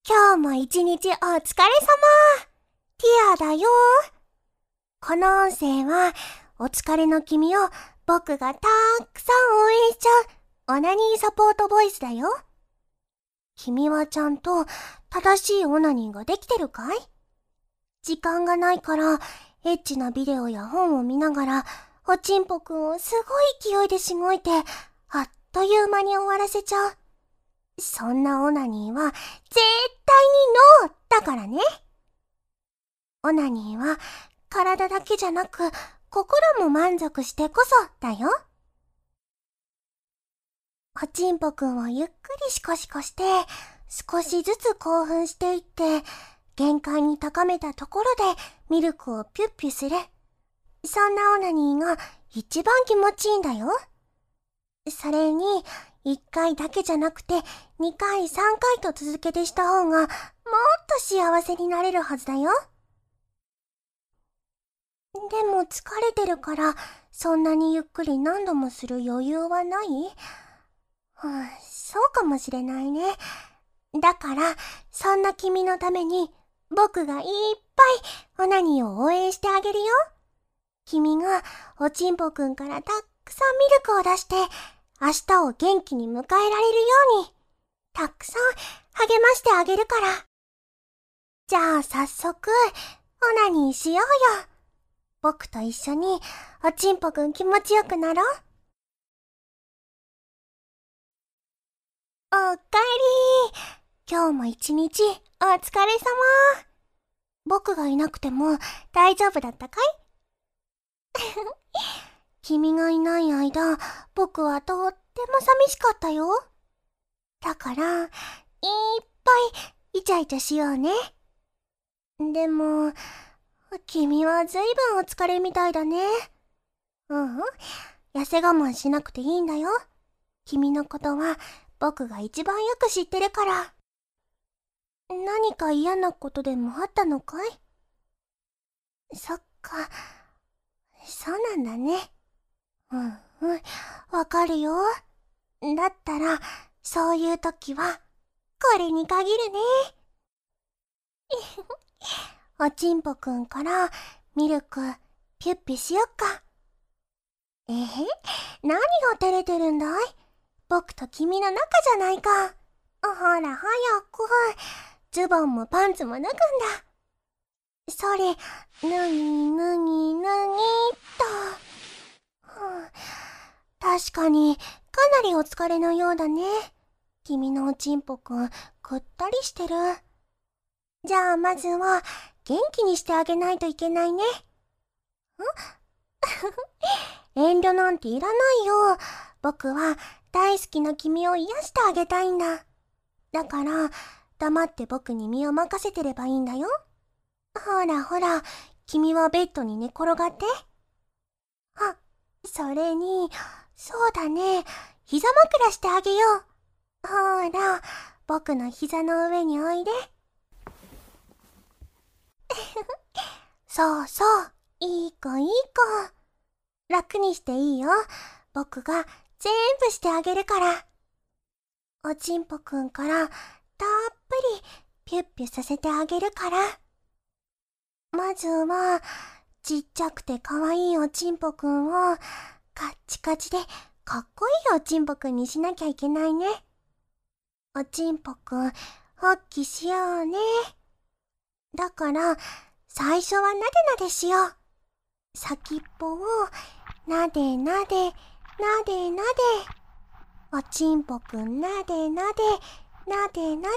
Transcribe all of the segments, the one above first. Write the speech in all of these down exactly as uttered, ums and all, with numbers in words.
今日も一日お疲れ様。ティアだよ。この音声はお疲れの君を僕がたくさん応援しちゃうオナニーサポートボイスだよ。君はちゃんと正しいオナニーができてるかい？時間がないからエッチなビデオや本を見ながらおちんぽくんをすごい勢いでしごいてあっという間に終わらせちゃう。そんなオナニーは絶対にノーだからね。オナニーは体だけじゃなく心も満足してこそだよ。おちんぽくんをゆっくりシコシコして少しずつ興奮していって限界に高めたところでミルクをピュッピュする。そんなオナニーが一番気持ちいいんだよ。それにいっかいだけじゃなくてにかいさんかいと続けてした方がもっと幸せになれるはずだよ。でも疲れてるからそんなにゆっくり何度もする余裕はない？うん、そうかもしれないね。だからそんな君のために僕がいっぱいオナニーを応援してあげるよ。君がおちんぽくんからたくさんミルクを出して明日を元気に迎えられるようにたくさん励ましてあげるから。じゃあ早速オナニーしようよ。僕と一緒におちんぽくん気持ちよくなろう。おかえり。今日も一日お疲れ様。僕がいなくても大丈夫だったかい？君がいない間、僕はとっても寂しかったよ。だから、いっぱいイチャイチャしようね。でも、君はずいぶんお疲れみたいだね。うん、痩せ我慢しなくていいんだよ。君のことは僕が一番よく知ってるから。何か嫌なことでもあったのかい？そっか、そうなんだね。うんうん、わかるよ。だったら、そういうときは、これに限るね。おちんぽくんからミルクピュッピしよっか。えへ、何が照れてるんだい？僕と君の仲じゃないか。ほら早く、ズボンもパンツも脱ぐんだ。それ、脱ぎ脱ぎ脱ぎっと。確かにかなりお疲れのようだね。君のおちんぽくんぐったりしてる。じゃあまずは元気にしてあげないといけないね。ん遠慮なんていらないよ。僕は大好きな君を癒してあげたいんだ。だから黙って僕に身を任せてればいいんだよ。ほらほら、君はベッドに寝転がって。あ、それに、そうだね。膝枕してあげよう。ほら、僕の膝の上においで。そうそう、いい子いい子。楽にしていいよ。僕が全部してあげるから。おちんぽくんからたっぷりピュッピュさせてあげるから。まずは、ちっちゃくてかわいいおちんぽくんをカッチカチでかっこいいおちんぽくんにしなきゃいけないね。おちんぽくん、ホッキしようね。だから、最初はなでなでしよう。先っぽをなでなで、なでなで。おちんぽくんなでなで、なでなで。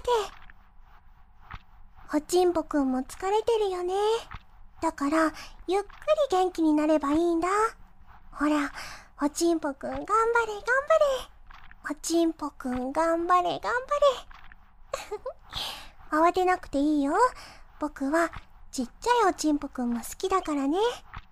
おちんぽくんも疲れてるよね。だから、ゆっくり元気になればいいんだ。ほら、おちんぽくん頑張れ頑張れ。おちんぽくん頑張れ頑張れ。慌てなくていいよ。僕はちっちゃいおちんぽくんも好きだからね。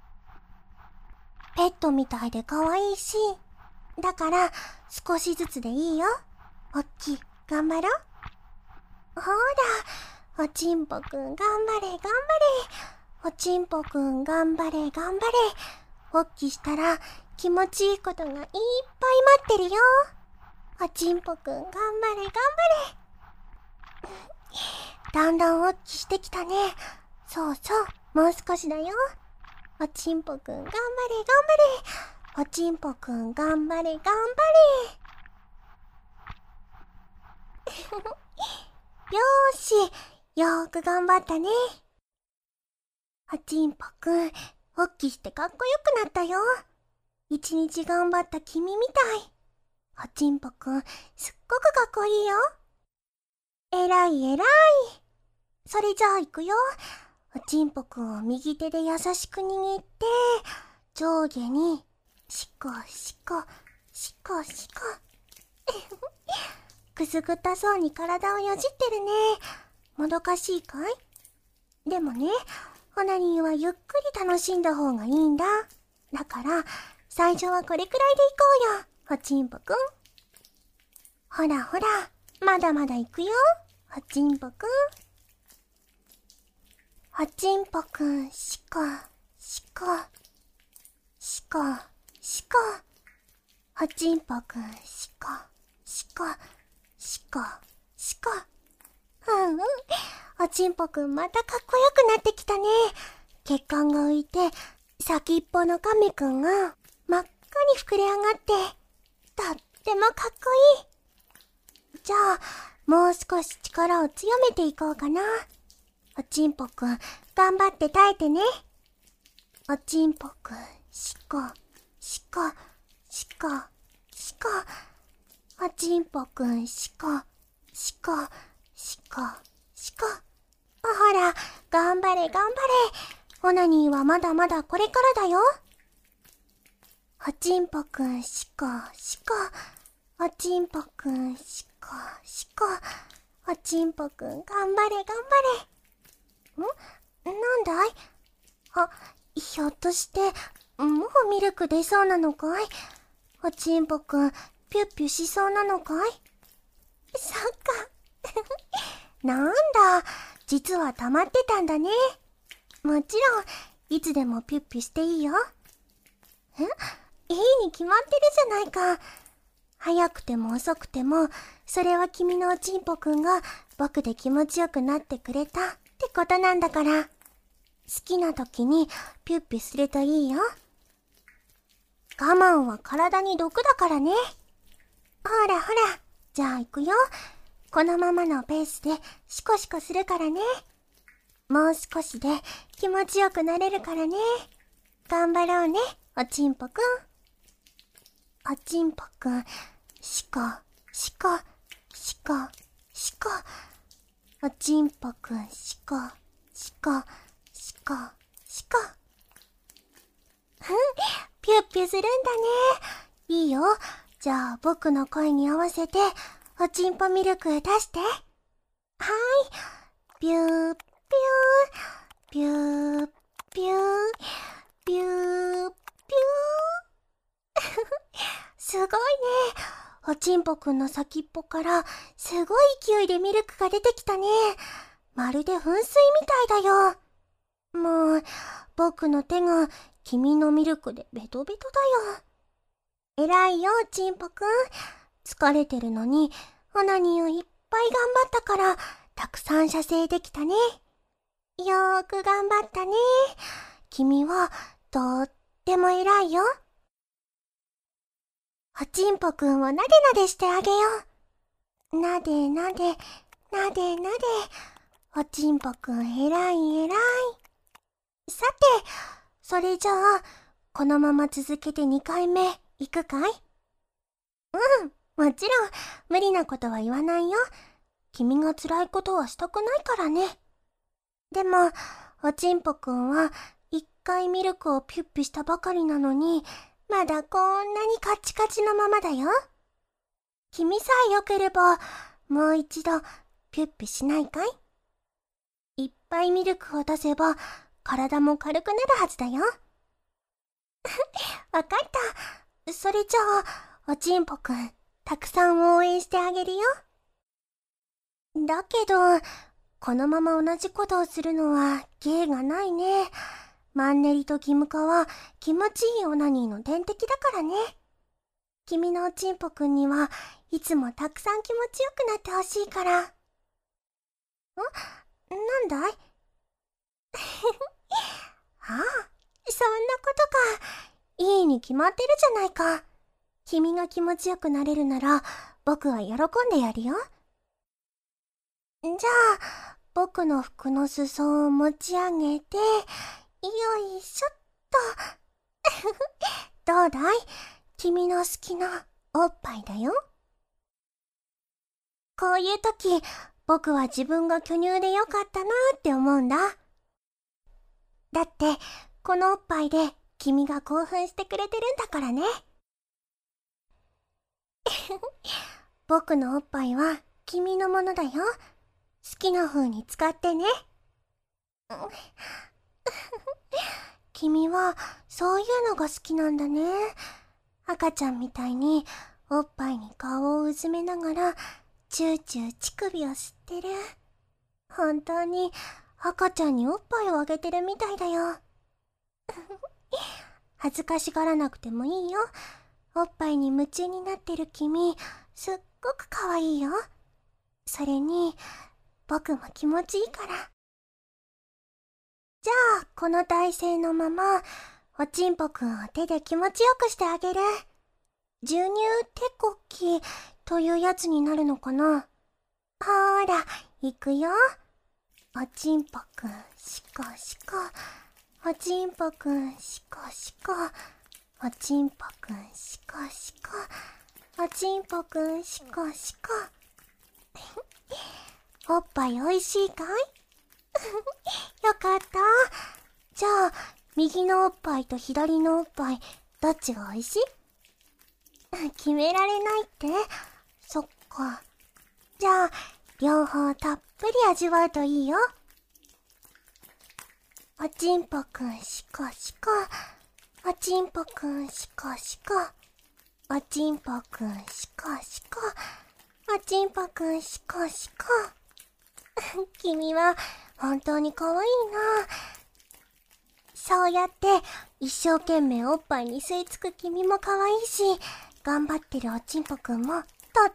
ペットみたいで可愛いし。だから少しずつでいいよ。おっきい、頑張ろう。ほら、おちんぽくん頑張れ頑張れ。おちんぽくん頑張れ頑張れ。おっきしたら気持ちいいことがいっぱい待ってるよ。おちんぽくん頑張れ頑張れ。 だんだん大きしてきたね。そうそう、もう少しだよ。おちんぽくん頑張れ頑張れ。おちんぽくん頑張れ頑張れ。よーし、よーく頑張ったね。おちんぽくん、おっきしてかっこよくなったよ。一日頑張った君みたい。おちんぽくん、すっごくかっこいいよ。えらいえらい。それじゃあ行くよ。おちんぽくんを右手で優しく握って、上下に、しこしこ、しこしこ。くすぐったそうに体をよじってるね。もどかしいかい？でもね、オナニーはゆっくり楽しんだ方がいいんだ。だから、最初はこれくらいでいこうよ、おちんぽくん。ほらほら、まだまだ行くよ、おちんぽくん。おちんぽくん、しこ、しこ、しこ、しこ。おちんぽくん、しこ、しこ、しこ、しこ。うんうん。おちんぽくんまたかっこよくなってきたね。血管が浮いて、先っぽのカメくんが真っ赤に膨れ上がって、とってもかっこいい。じゃあ、もう少し力を強めていこうかな。おちんぽくん、頑張って耐えてね。おちんぽくん、しこ、しこ、しこ、しこ。おちんぽくん、しこ、しこ、しこ、しこ。ほら、頑張れ頑張れ。オナニーはまだまだこれからだよ。おちんぽくん、しこ、しこ。おちんぽくん、しこ、しこ。おちんぽくん、頑張れ頑張れ。ん？なんだい？あ、ひょっとして、もうミルク出そうなのかい？おちんぽくん、ピュッピュしそうなのかい？そっか。なんだ、実は溜まってたんだね。もちろん、いつでもピュッピュしていいよ。え？いいに決まってるじゃないか。早くても遅くても、それは君のおちんぽくんが僕で気持ちよくなってくれたってことなんだから。好きな時にピュッピュするといいよ。我慢は体に毒だからね。ほらほら、じゃあ行くよ。このままのペースでシコシコするからね。もう少しで気持ちよくなれるからね。頑張ろうね、おちんぽくん。おちんぽくん、しこ、しこ、しこ、しこ。おちんぽくん、しこ、しこ、しこ、しこ。ふん、ピュッピュするんだね。いいよ。じゃあ僕の声に合わせて、おちんぽミルク出して。はーい。ピュー、ピュー、ピュー、ピュー、ピュー、ピュー。すごいね。おちんぽくんの先っぽからすごい勢いでミルクが出てきたね。まるで噴水みたいだよ。もう、僕の手が君のミルクでベトベトだよ。偉いよ、おちんぽくん。疲れてるのに、オナニーをいっぱい頑張ったから、たくさん射精できたね。よーく頑張ったね。君は、とっても偉いよ。おちんぽくんをなでなでしてあげよう。なでなで、なでなで。おちんぽくん偉い偉い。さて、それじゃあ、このまま続けてにかいめ、行くかい？うん、もちろん、無理なことは言わないよ。君が辛いことはしたくないからね。でも、おちんぽくんは、一回ミルクをピュッピュしたばかりなのに、まだこんなにカチカチのままだよ。君さえ良ければ、もう一度、ピュッピュしないかい？いっぱいミルクを出せば、体も軽くなるはずだよ。わかった。それじゃあ、おちんぽくん、たくさん応援してあげるよ。だけど、このまま同じことをするのは芸がないね。マンネリと義務化は気持ちいいオナニーの天敵だからね。君のおちんぽくんにはいつもたくさん気持ちよくなってほしいから。ん？ 決まってるじゃないか。君が気持ちよくなれるなら、僕は喜んでやるよ。じゃあ、僕の服の裾を持ち上げて、よいしょっと。どうだい？君の好きなおっぱいだよ。こういう時、僕は自分が巨乳でよかったなって思うんだ。だって、このおっぱいで君が興奮してくれてるんだからね。僕のおっぱいは君のものだよ。好きな風に使ってね。君はそういうのが好きなんだね。赤ちゃんみたいにおっぱいに顔をうずめながらチューチュー乳首を吸ってる。本当に赤ちゃんにおっぱいをあげてるみたいだよ。恥ずかしがらなくてもいいよ。おっぱいに夢中になってる君、すっごく可愛いよ。それに僕も気持ちいいから。じゃあ、この体勢のまま、おちんぽくんを手で気持ちよくしてあげる。授乳手こきというやつになるのかな。ほーら、いくよ。おちんぽくん、しこしこ。おちんぽくん、しこしこ。おちんぽくん、しこしこ。おちんぽくん、しこしこ。おっぱいおいしいかい？よかった。じゃあ、右のおっぱいと左のおっぱい、どっちがおいしい？決められないって？そっか。じゃあ、両方たっぷり味わうといいよ。おちんぽくんしこしこ。おちんぽくんしこしこ。おちんぽくんしこしこ。おちんぽくんしこしこ。君は本当に可愛いな。そうやって一生懸命おっぱいに吸い付く君も可愛いし、頑張ってるおちんぽくんもとっても可愛い。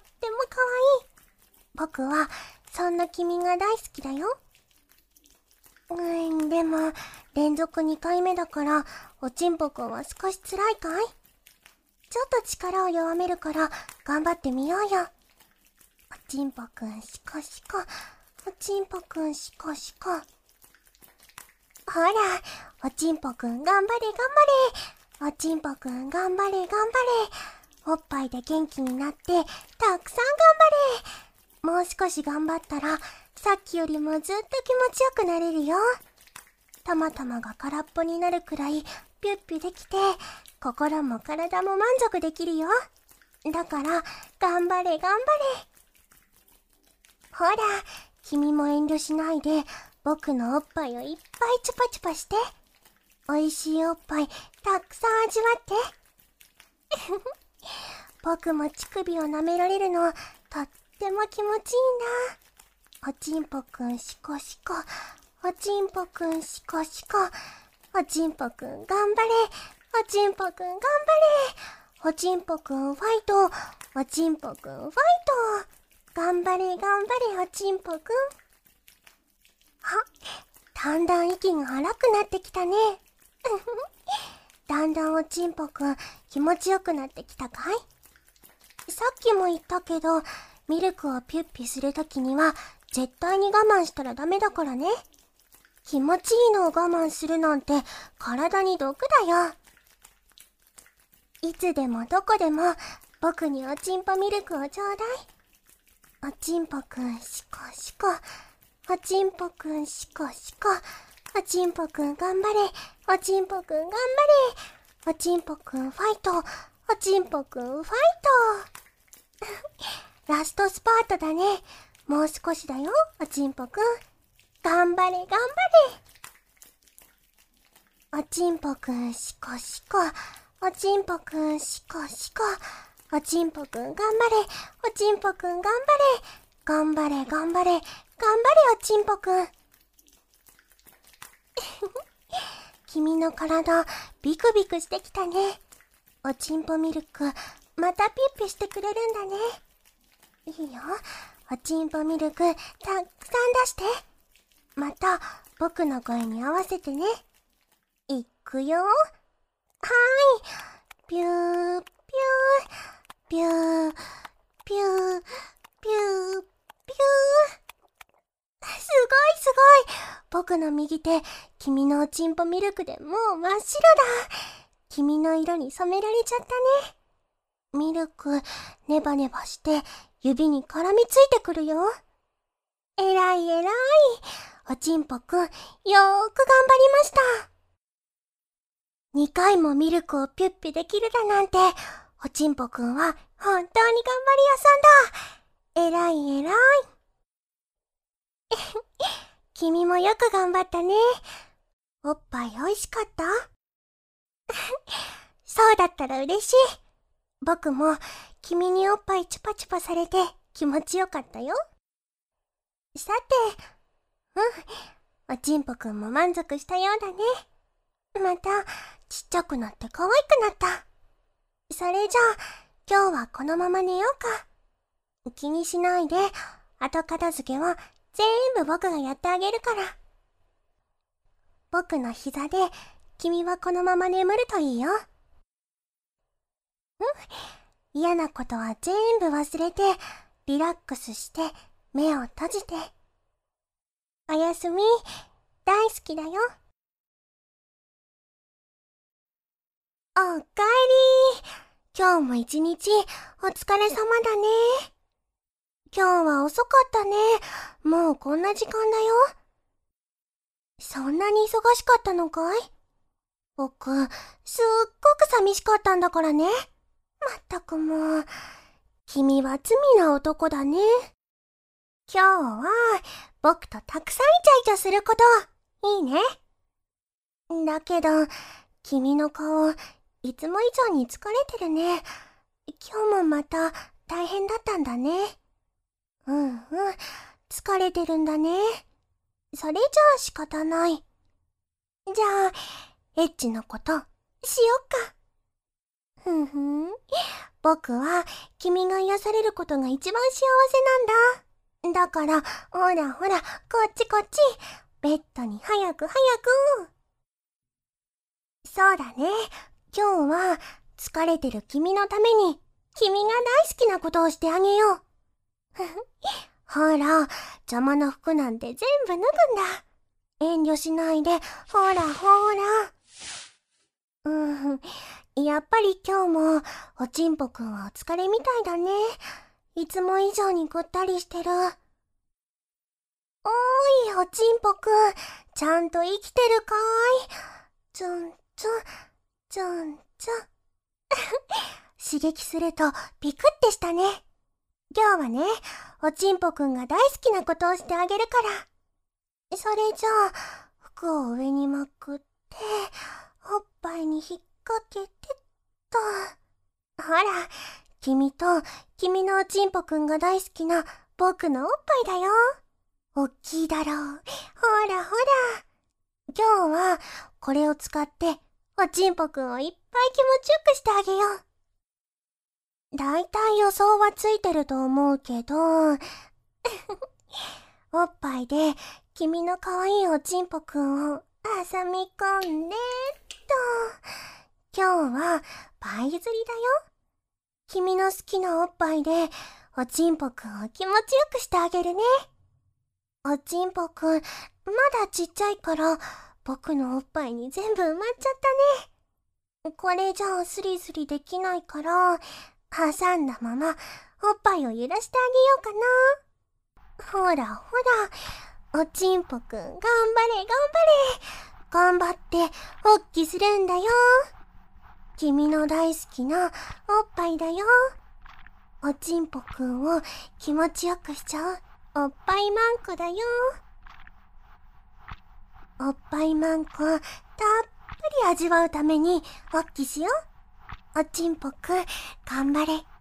僕はそんな君が大好きだよ。うーん、でも連続にかいめだからおちんぽくんは少し辛いかい？ちょっと力を弱めるから頑張ってみようよ。おちんぽくんしこしこ。おちんぽくんしこしこ。ほら、おちんぽくん頑張れ頑張れ。おちんぽくん頑張れ頑張れ。おっぱいで元気になってたくさん頑張れ。もう少し頑張ったらさっきよりもずっと気持ちよくなれるよ。たまたまが空っぽになるくらいピュッピュできて、心も体も満足できるよ。だから頑張れ頑張れ。ほら、君も遠慮しないで僕のおっぱいをいっぱいチュパチュパして。おいしいおっぱいたくさん味わって。僕も乳首を舐められるのとっても気持ちいいな。おちんぽくんしこしこ。おちんぽくんしこしこ。おちんぽくん頑張れ。おちんぽくん頑張れ。おちんぽくんファイト。おちんぽくんファイト。頑張れ頑張れおちんぽくん。あ、だんだん息が荒くなってきたね。だんだんおちんぽくん気持ちよくなってきたかい？さっきも言ったけど、ミルクをピュッピュするときには絶対に我慢したらダメだからね。気持ちいいのを我慢するなんて体に毒だよ。いつでもどこでも僕におちんぽミルクをちょうだい。おちんぽくんしこしこ。おちんぽくんしこしこ。おちんぽくん頑張れ。おちんぽくん頑張れ。おちんぽくんファイト。おちんぽくんファイト。ラストスパートだね。もう少しだよ、おちんぽくん。頑張れ頑張れ。おちんぽくんしこしこ。おちんぽくんしこしこ。おちんぽくん頑張れ。おちんぽくん頑張れ。頑張れ頑張れ。頑張れおちんぽくん。君の体ビクビクしてきたね。おちんぽミルクまたピッピしてくれるんだね。いいよ、おちんぽミルクたくさん出して。また僕の声に合わせてね。いくよ。はーい、 ピュー、ピュー、ピュー、ピュー、ピュー、ピュー。すごいすごい。僕の右手、君のおちんぽミルクでもう真っ白だ。君の色に染められちゃったね。ミルク、ネバネバして指に絡みついてくるよ。えらいえらい。おちんぽくん、よーく頑張りました。にかいもミルクをピュッピュできるだなんて、おちんぽくんは本当に頑張り屋さんだ。えらいえらい。君もよく頑張ったね。おっぱいおいしかった？そうだったら嬉しい。僕も君におっぱいチュパチュパされて気持ちよかったよ。さて、うん、おちんぽくんも満足したようだね。またちっちゃくなって可愛くなった。それじゃあ今日はこのまま寝ようか。気にしないで、後片付けは全部僕がやってあげるから。僕の膝で君はこのまま眠るといいよ。うん、嫌なことは全部忘れてリラックスして目を閉じて。おやすみ、大好きだよ。おかえり。今日も一日お疲れ様だね。今日は遅かったね。もうこんな時間だよ。そんなに忙しかったのかい？僕、すっごく寂しかったんだからね。まったくもう、君は罪な男だね。今日は僕とたくさんイチャイチャすること、いいね。だけど、君の顔、いつも以上に疲れてるね。今日もまた大変だったんだね。うんうん、疲れてるんだね。それじゃあ仕方ない。じゃあ、エッチのことしよっか。ふんふん。僕は君が癒されることが一番幸せなんだ。だから、ほらほら、こっちこっち。ベッドに早く早く。そうだね。今日は疲れてる君のために、君が大好きなことをしてあげよう。ほら、邪魔な服なんて全部脱ぐんだ。遠慮しないで、ほらほら。うん、やっぱり今日もおちんぽくんはお疲れみたいだね。いつも以上にぐったりしてる。おーい、おちんぽくん、ちゃんと生きてるかい？ツンツン、ツンツン。刺激するとピクってしたね。今日はね、おちんぽくんが大好きなことをしてあげるから。それじゃあ、服を上にまくって、おっぱいに引っ掛けてっと。ほら、君と君のおちんぽくんが大好きな僕のおっぱいだよ。おっきいだろう。ほらほら。今日はこれを使っておちんぽくんをいっぱい気持ちよくしてあげよう。だいたい予想はついてると思うけど、おっぱいで君の可愛いおちんぽくんを挟み込んでっと。今日はパイ釣りだよ。君の好きなおっぱいでおちんぽくんを気持ちよくしてあげるね。おちんぽくん、まだちっちゃいから僕のおっぱいに全部埋まっちゃったね。これじゃあスリスリできないから、挟んだままおっぱいを揺らしてあげようかな。ほらほら、おちんぽくん頑張れ頑張れ。頑張っておっきするんだよ。君の大好きなおっぱいだよ。おちんぽくんを気持ちよくしちゃうおっぱいマンコだよ。おっぱいマンコたっぷり味わうためにおっきしよう。おちんぽくん頑張れ頑張れ頑張れ。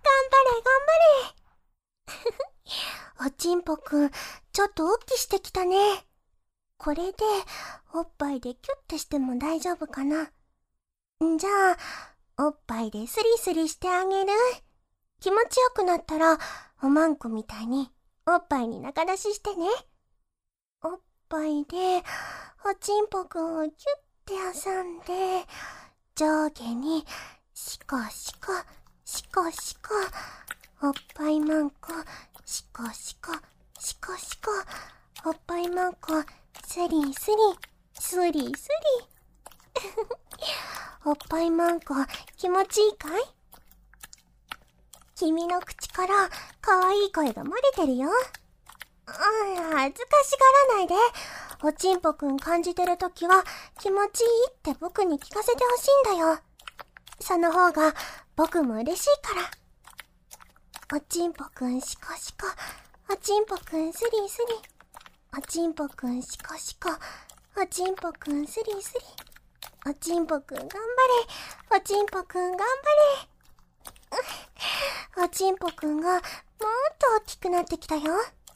おちんぽくんちょっとおっきしてきたね。これでおっぱいでキュッてしても大丈夫かな。じゃあおっぱいでスリスリしてあげる。気持ちよくなったらおまんこみたいにおっぱいに中出ししてね。おっぱいでおちんぽくんをキュッて挟んで上下にしこしこ、しこしこ。おっぱいまんこ、しこしこ、しこしこ。おっぱいまんこ、スリスリ、スリスリ。おっぱいまんこ、気持ちいいかい？君の口から可愛い声が漏れてるよ。うん、恥ずかしがらないで。おちんぽくん感じてるときは気持ちいいって僕に聞かせてほしいんだよ。その方が僕も嬉しいから。おちんぽくんシコシコ、おちんぽくんスリスリ。おちんぽくんシコシコ、おちんぽくんスリスリ。おちんぽくん頑張れ、おちんぽくん頑張れ。おちんぽくんがもっと大きくなってきたよ。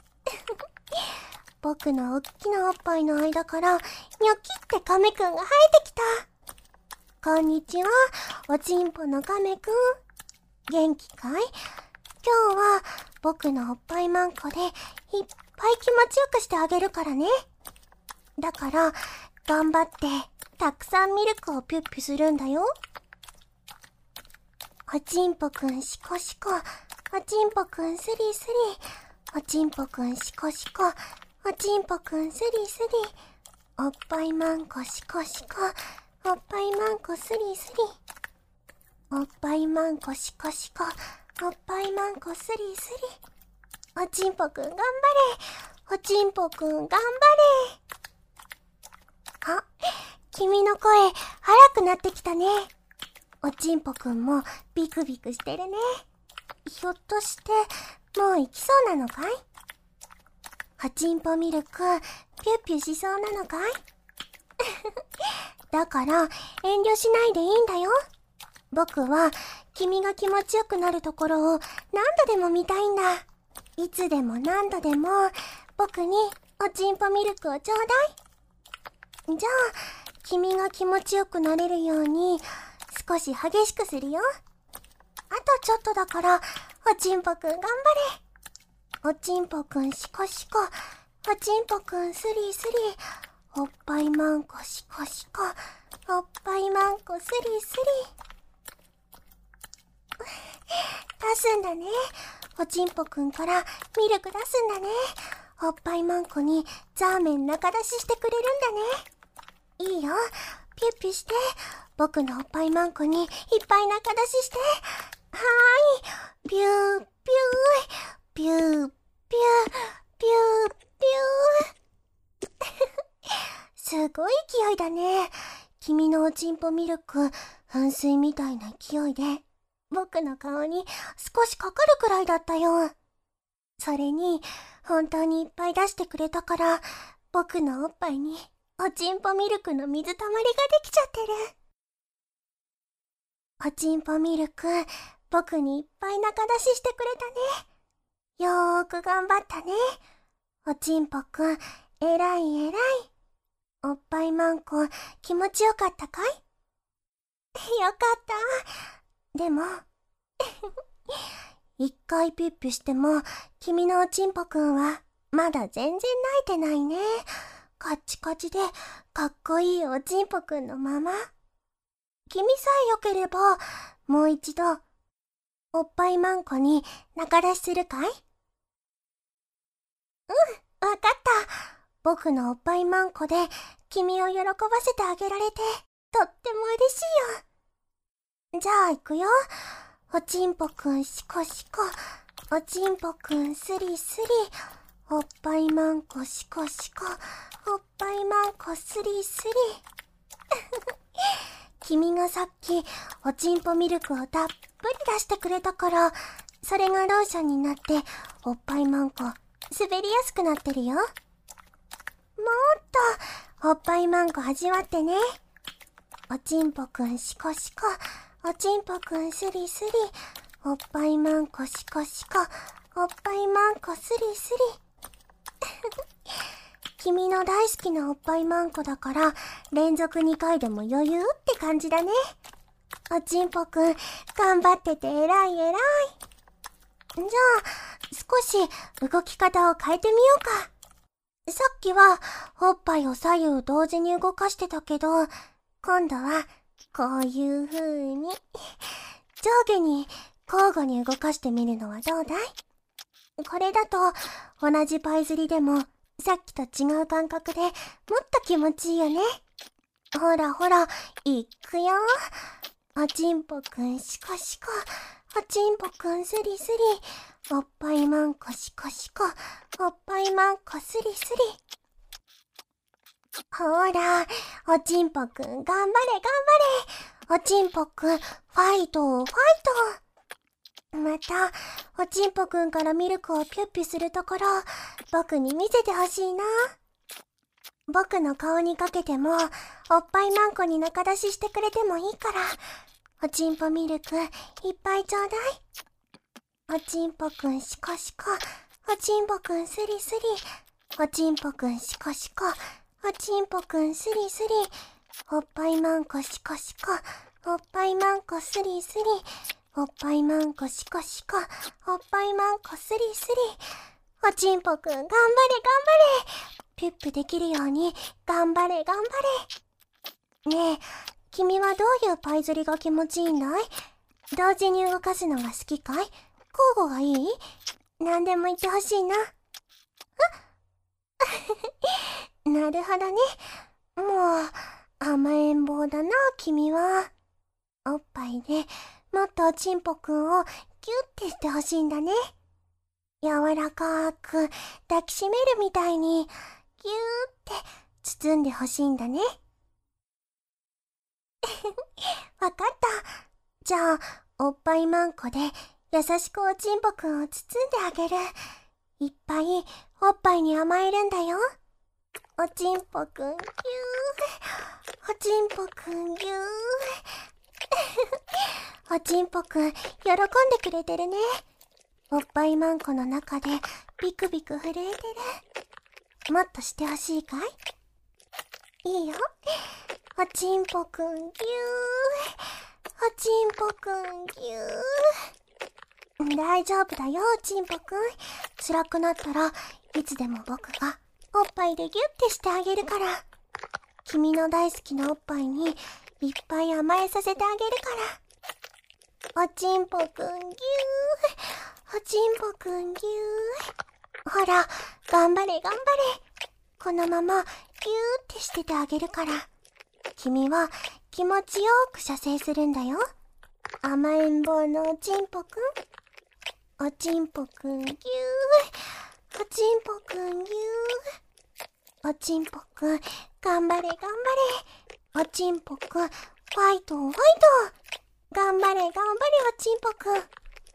僕のおっきなおっぱいの間からニョキってカメくんが生えてきた。こんにちは、おちんぽのカメくん。元気かい？今日は僕のおっぱいまんこでいっぱい気持ちよくしてあげるからね。だから頑張ってたくさんミルクをピュッピュするんだよ。おちんぽくんシコシコ、おちんぽくんスリスリ。おちんぽくんシコシコ、おちんぽくんスリスリ。おっぱいまんこシコシコ、おっぱいまんこスリスリ。おっぱいまんこシコシコ、おっぱいまんこスリスリ。おちんぽくん頑張れ、おちんぽくん頑張れ。あ、君の声荒くなってきたね。おちんぽくんもビクビクしてるね。ひょっとしてもう行きそうなのかい？おちんぽミルクピュッピュしそうなのかい？だから遠慮しないでいいんだよ。僕は君が気持ちよくなるところを何度でも見たいんだ。いつでも何度でも僕におちんぽミルクをちょうだい。じゃあ君が気持ちよくなれるように少し激しくするよ。あとちょっとだからおちんぽくん頑張れ。おちんぽくんシコシコ、おちんぽくんスリスリ。おっぱいまんこシコシコ、おっぱいまんこスリスリ。出すんだね。おちんぽくんからミルク出すんだね。おっぱいまんこにザーメン中出ししてくれるんだね。いいよ、ピュッピュして。僕のおっぱいまんこにいっぱい中出しして。はーい、ピューピュー、ピューピュー、ピューピュー。すごい勢いだね。君のおちんぽミルク、噴水みたいな勢いで僕の顔に少しかかるくらいだったよ。それに本当にいっぱい出してくれたから、僕のおっぱいにおちんぽミルクの水たまりができちゃってる。おちんぽミルク、僕にいっぱい中出ししてくれたね。よーく頑張ったね。おちんぽくん、えらいえらい。おっぱいまんこ、気持ちよかったかい？よかった。でも、一回ピュッピュしても、君のおちんぽくんは、まだ全然泣いてないね。カッチカチで、かっこいいおちんぽくんのまま。君さえよければ、もう一度、おっぱいまんこに中出しするかい？うん、わかった。僕のおっぱいまんこで、君を喜ばせてあげられて、とっても嬉しいよ。じゃあ行くよ。おちんぽくんシコシコ、おちんぽくんスリスリ。おっぱいまんこシコシコ、おっぱいまんこスリスリ。君がさっきおちんぽミルクをたっぷり出してくれたから、それがローションになっておっぱいまんこ滑りやすくなってるよ。もっとおっぱいまんこ味わってね。おちんぽくんシコシコ、おちんぽくんスリスリ。おっぱいまんこシコシコ、おっぱいまんこスリスリ。君の大好きなおっぱいまんこだから、連続にかいでも余裕って感じだね。おちんぽくん、頑張ってて偉い偉い。じゃあ、少し動き方を変えてみようか。さっきは、おっぱいを左右同時に動かしてたけど、今度はこういう風に、上下に交互に動かしてみるのはどうだい？これだと、同じパイ釣りでも、さっきと違う感覚でもっと気持ちいいよね。ほらほら、いくよ。おちんぽくんシコシコ、おちんぽくんスリスリ、おっぱいまんこシコシコ、おっぱいまんこスリスリ。ほら、おちんぽくん頑張れ頑張れ。おちんぽくんファイトファイト。また、おちんぽくんからミルクをピュッピュするところ、僕に見せてほしいな。僕の顔にかけても、おっぱいまんこに仲出ししてくれてもいいから、おちんぽミルクいっぱいちょうだい。おちんぽくんシコシコ、おちんぽくんスリスリ、おちんぽくんシコシコ、おちんぽくんスリスリ、おっぱいまんこシコシコ、おっぱいまんこスリスリ、おっぱいまんこシコシコ、おっぱいまんこスリスリ。おちんぽくん頑張れ頑張れ。ピュッピュできるように頑張れ頑張れ。ねえ、君はどういうパイ釣りが気持ちいいんだい？同時に動かすのが好きかい？交互がいい？何でも言ってほしいな。なるほどね。もう、甘えん坊だな、君は。おっぱいでもっとおちんぽくんをギュッてしてほしいんだね。柔らかく抱きしめるみたいにギューって包んでほしいんだね。わかった。じゃあ、おっぱいまんこで優しくおちんぽくんを包んであげる。いっぱいおっぱいに甘えるんだよ。おちんぽくんぎゅー。おちんぽくんぎゅー。おちんぽくん喜んでくれてるね。おっぱいまんこの中でビクビク震えてる。もっとしてほしいかい？いいよ。おちんぽくんぎゅー。おちんぽくんぎゅー。大丈夫だよ、おちんぽくん。辛くなったらいつでも僕がおっぱいでギュッてしてあげるから。君の大好きなおっぱいにいっぱい甘えさせてあげるから。おちんぽくんぎゅー。おちんぽくんぎゅー。ほら、頑張れ頑張れ。このままギューってしててあげるから。君は気持ちよく射精するんだよ。甘えん坊のおちんぽくん。おちんぽくんぎゅー。おちんぽくんぎゅー。おちんぽくん頑張れ頑張れ。おちんぽくんファイトファイト。頑張れ頑張れおちんぽくん。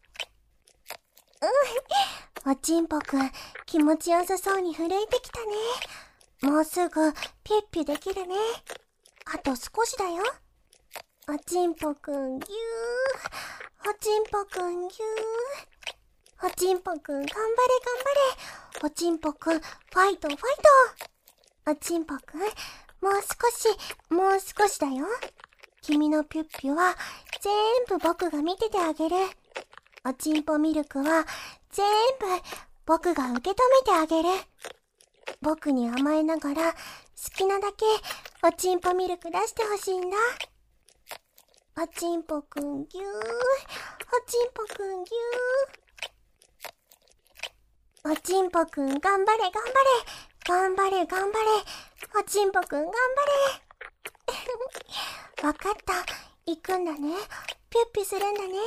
うん、おちんぽくん気持ちよさそうに震えてきたね。もうすぐピュッピュできるね。あと少しだよ。おちんぽくんぎゅー。おちんぽくんぎゅー。おちんぽくん頑張れ頑張れ。おちんぽくんファイトファイト。おちんぽくんもう少しもう少しだよ。君のピュッピュは全部僕が見ててあげる。おちんぽミルクは全部僕が受け止めてあげる。僕に甘えながら好きなだけおちんぽミルク出してほしいんだ。おちんぽくんぎゅー。おちんぽくんぎゅー。おちんぽくん頑張れ頑張れ。頑張れ頑張れ。おちんぽくん頑張れ。わかった。行くんだね。ピュッピュするんだね。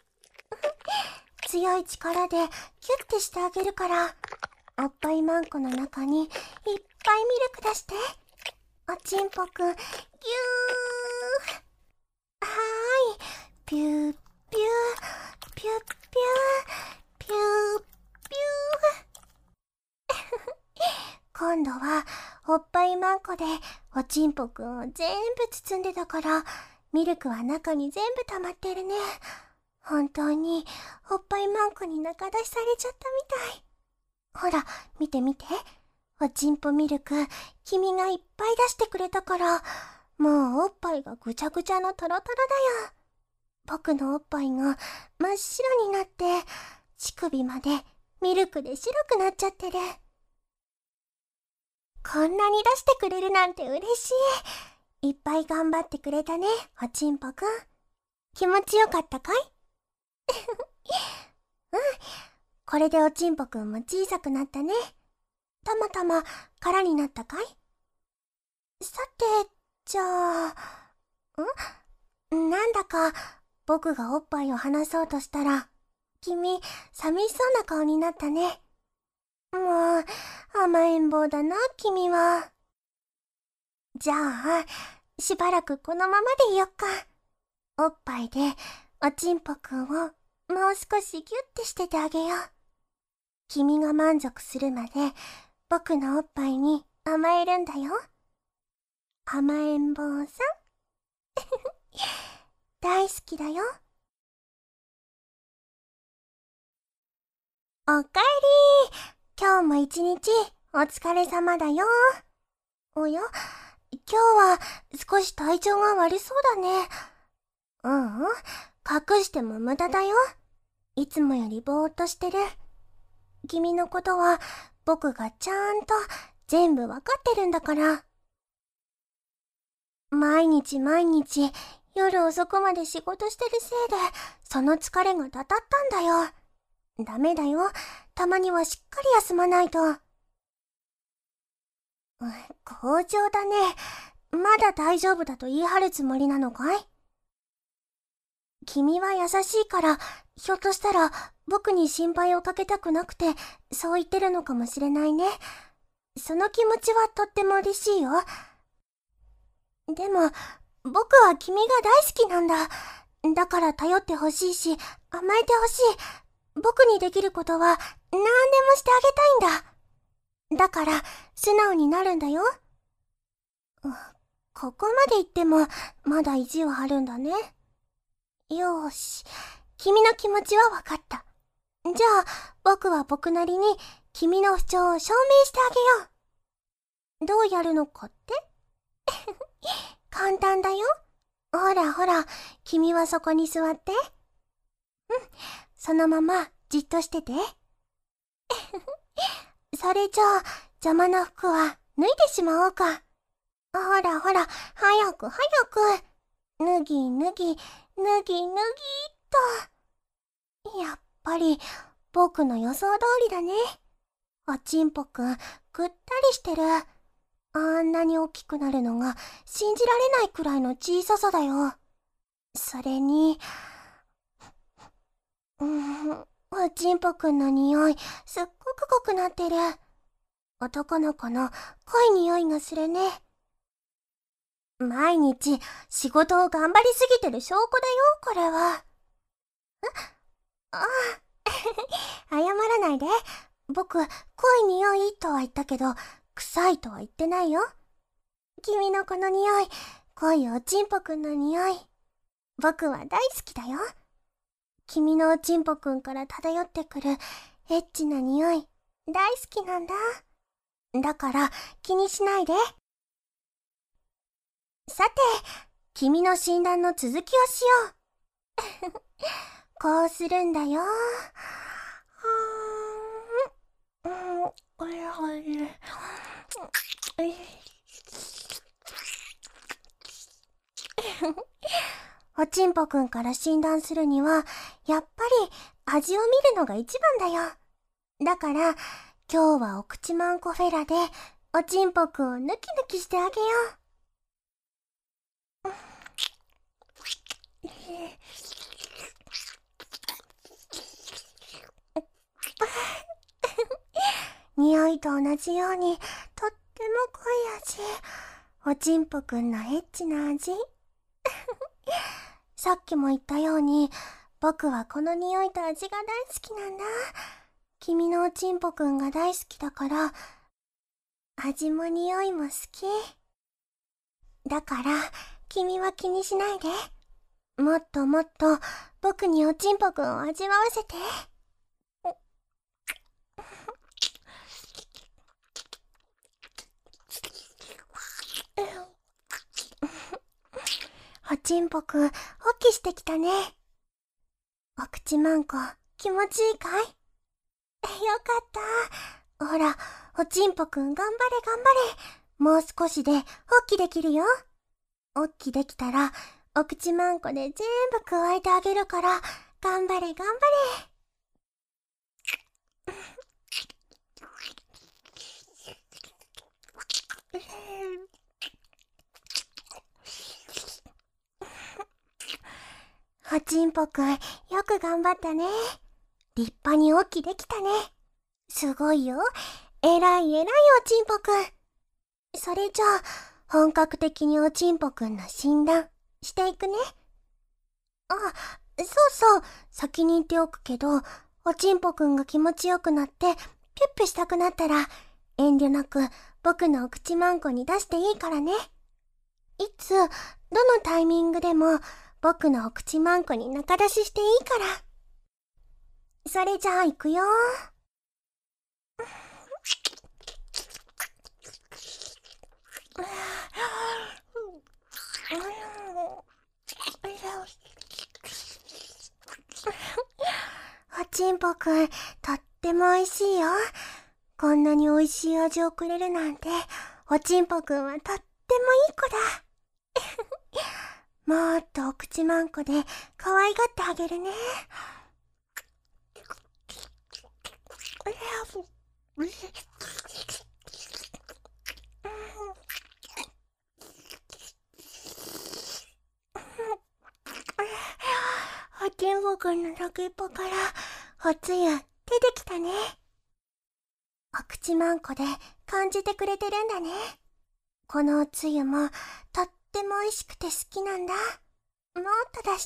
強い力でキュッてしてあげるから。おっぱいまんこの中にいっぱいミルク出して。おちんぽくんぎゅー。はーい。ピューピューピュッピューピューピュー。今度はおっぱいまんこでおちんぽくんを全部包んでたから、ミルクは中に全部溜まってるね。本当におっぱいまんこに仲出しされちゃったみたい。ほら、見て見て。おちんぽミルク、君がいっぱい出してくれたから、もうおっぱいがぐちゃぐちゃのトロトロだよ。僕のおっぱいが真っ白になって、乳首までミルクで白くなっちゃってる。こんなに出してくれるなんて嬉しい。 いっぱい頑張ってくれたね、おちんぽくん。気持ちよかったかい？うん。これでおちんぽくんも小さくなったね。たまたま空になったかい？さて、じゃあ、ん？なんだか、僕がおっぱいを離そうとしたら、君、寂しそうな顔になったね。もう、甘えん坊だな、君は。じゃあ、しばらくこのままでいよっか。おっぱいで、おちんぽくんをもう少しギュッてしててあげよう。君が満足するまで、僕のおっぱいに甘えるんだよ。甘えん坊さん。大好きだよ。おかえり。今日も一日お疲れ様だよ。おや、今日は少し体調が悪そうだね。ううん、隠しても無駄だよ。いつもよりぼーっとしてる。君のことは僕がちゃんと全部わかってるんだから。毎日毎日夜遅くまで仕事してるせいでその疲れがたたったんだよ。ダメだよ。たまにはしっかり休まないと。強情だね。まだ大丈夫だと言い張るつもりなのかい？君は優しいから、ひょっとしたら僕に心配をかけたくなくて、そう言ってるのかもしれないね。その気持ちはとっても嬉しいよ。でも、僕は君が大好きなんだ。だから頼ってほしいし、甘えてほしい。僕にできることは何でもしてあげたいんだ。だから、素直になるんだよ。ここまで言っても、まだ意地を張るんだね。よーし、君の気持ちはわかった。じゃあ、僕は僕なりに君の主張を証明してあげよう。どうやるのかって簡単だよ。ほらほら、君はそこに座って。うん、そのままじっとしてて。それじゃあ、邪魔な服は脱いでしまおうか。ほらほら、早く早く。脱ぎ脱ぎ、脱ぎ脱ぎっと。やっぱり、僕の予想通りだね。おちんぽくん、ぐったりしてる。あんなに大きくなるのが信じられないくらいの小ささだよ。それに、うーん、おちんぽくんの匂い、すっごく濃くなってる。男の子の濃い匂いがするね。毎日仕事を頑張りすぎてる証拠だよ、これは。えああ、謝らないで。僕、濃い匂いとは言ったけど、臭いとは言ってないよ。君のこの匂い、濃いおちんぽくんの匂い。僕は大好きだよ。君のおちんぽくんから漂ってくるエッチな匂い、大好きなんだ。だから気にしないで。さて、君の診断の続きをしよう。こうするんだよ。うん、おいおい。おちんぽくんから診断するには、やっぱり味を見るのが一番だよ。だから、今日はお口まんこフェラで、おちんぽくんをヌキヌキしてあげよう。匂いと同じように、とっても濃い味。おちんぽくんのエッチな味。さっきも言ったように、僕はこの匂いと味が大好きなんだ。君のおちんぽくんが大好きだから、味も匂いも好き。だから、君は気にしないで。もっともっと僕におちんぽくんを味わわせて。おちんぽくん、ホッキしてきたね。お口まんこ、気持ちいいかい？よかった。ほら、おちんぽくん頑張れ頑張れ。もう少しでホッキできるよ。 おっきできたら、お口まんこで全部加えてあげるから、頑張れ頑張れ。おちんぽくん、よく頑張ったね。立派におっきできたね。すごいよ。えらいえらいおちんぽくん。それじゃあ、本格的におちんぽくんの診断していくね。あ、そうそう、先に言っておくけど、おちんぽくんが気持ちよくなって、ピュッピュしたくなったら、遠慮なく僕のお口まんこに出していいからね。いつ、どのタイミングでも、僕のお口まんこに中出ししていいから。それじゃあ行くよ。おちんぽくん、とっても美味しいよ。こんなに美味しい味をくれるなんて、おちんぽくんはとってもいい子だ。もっとお口まんこで可愛がってあげるね。おちんぽくんの先っぽからおつゆ出てきたね。お口まんこで感じてくれてるんだね。このおつゆもとっても美味しくて好きなんだ。もっと出して。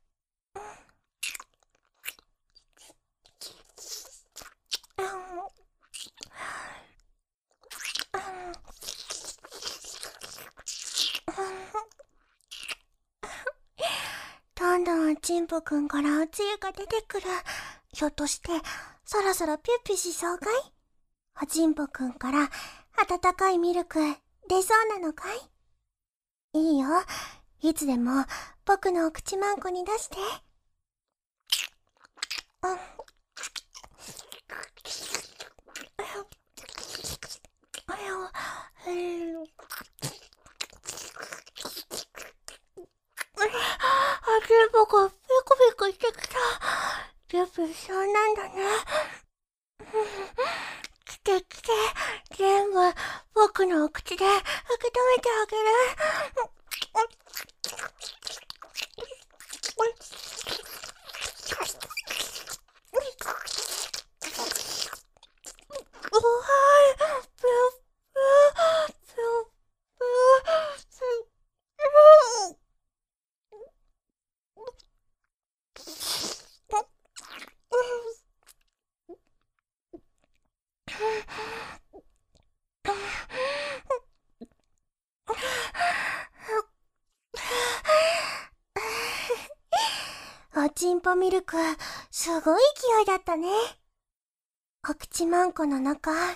どんどんおちんぽくんからおつゆが出てくる。ひょっとしてそろそろピュッピュしそうかい？おちんぽくんから温かいミルク出そうなのかい？いいよ。いつでも僕のお口まんこに出して。うん。おちんぽくんピクピクしてきた。ピュッピュしそうなんだね。来て来て、全部僕のお口で受け止めてあげる。うわー、ピュッピュー、ピュッピュー、おちんぽミルク、すごい勢いだったね。お口まんこの中、いっぱいにな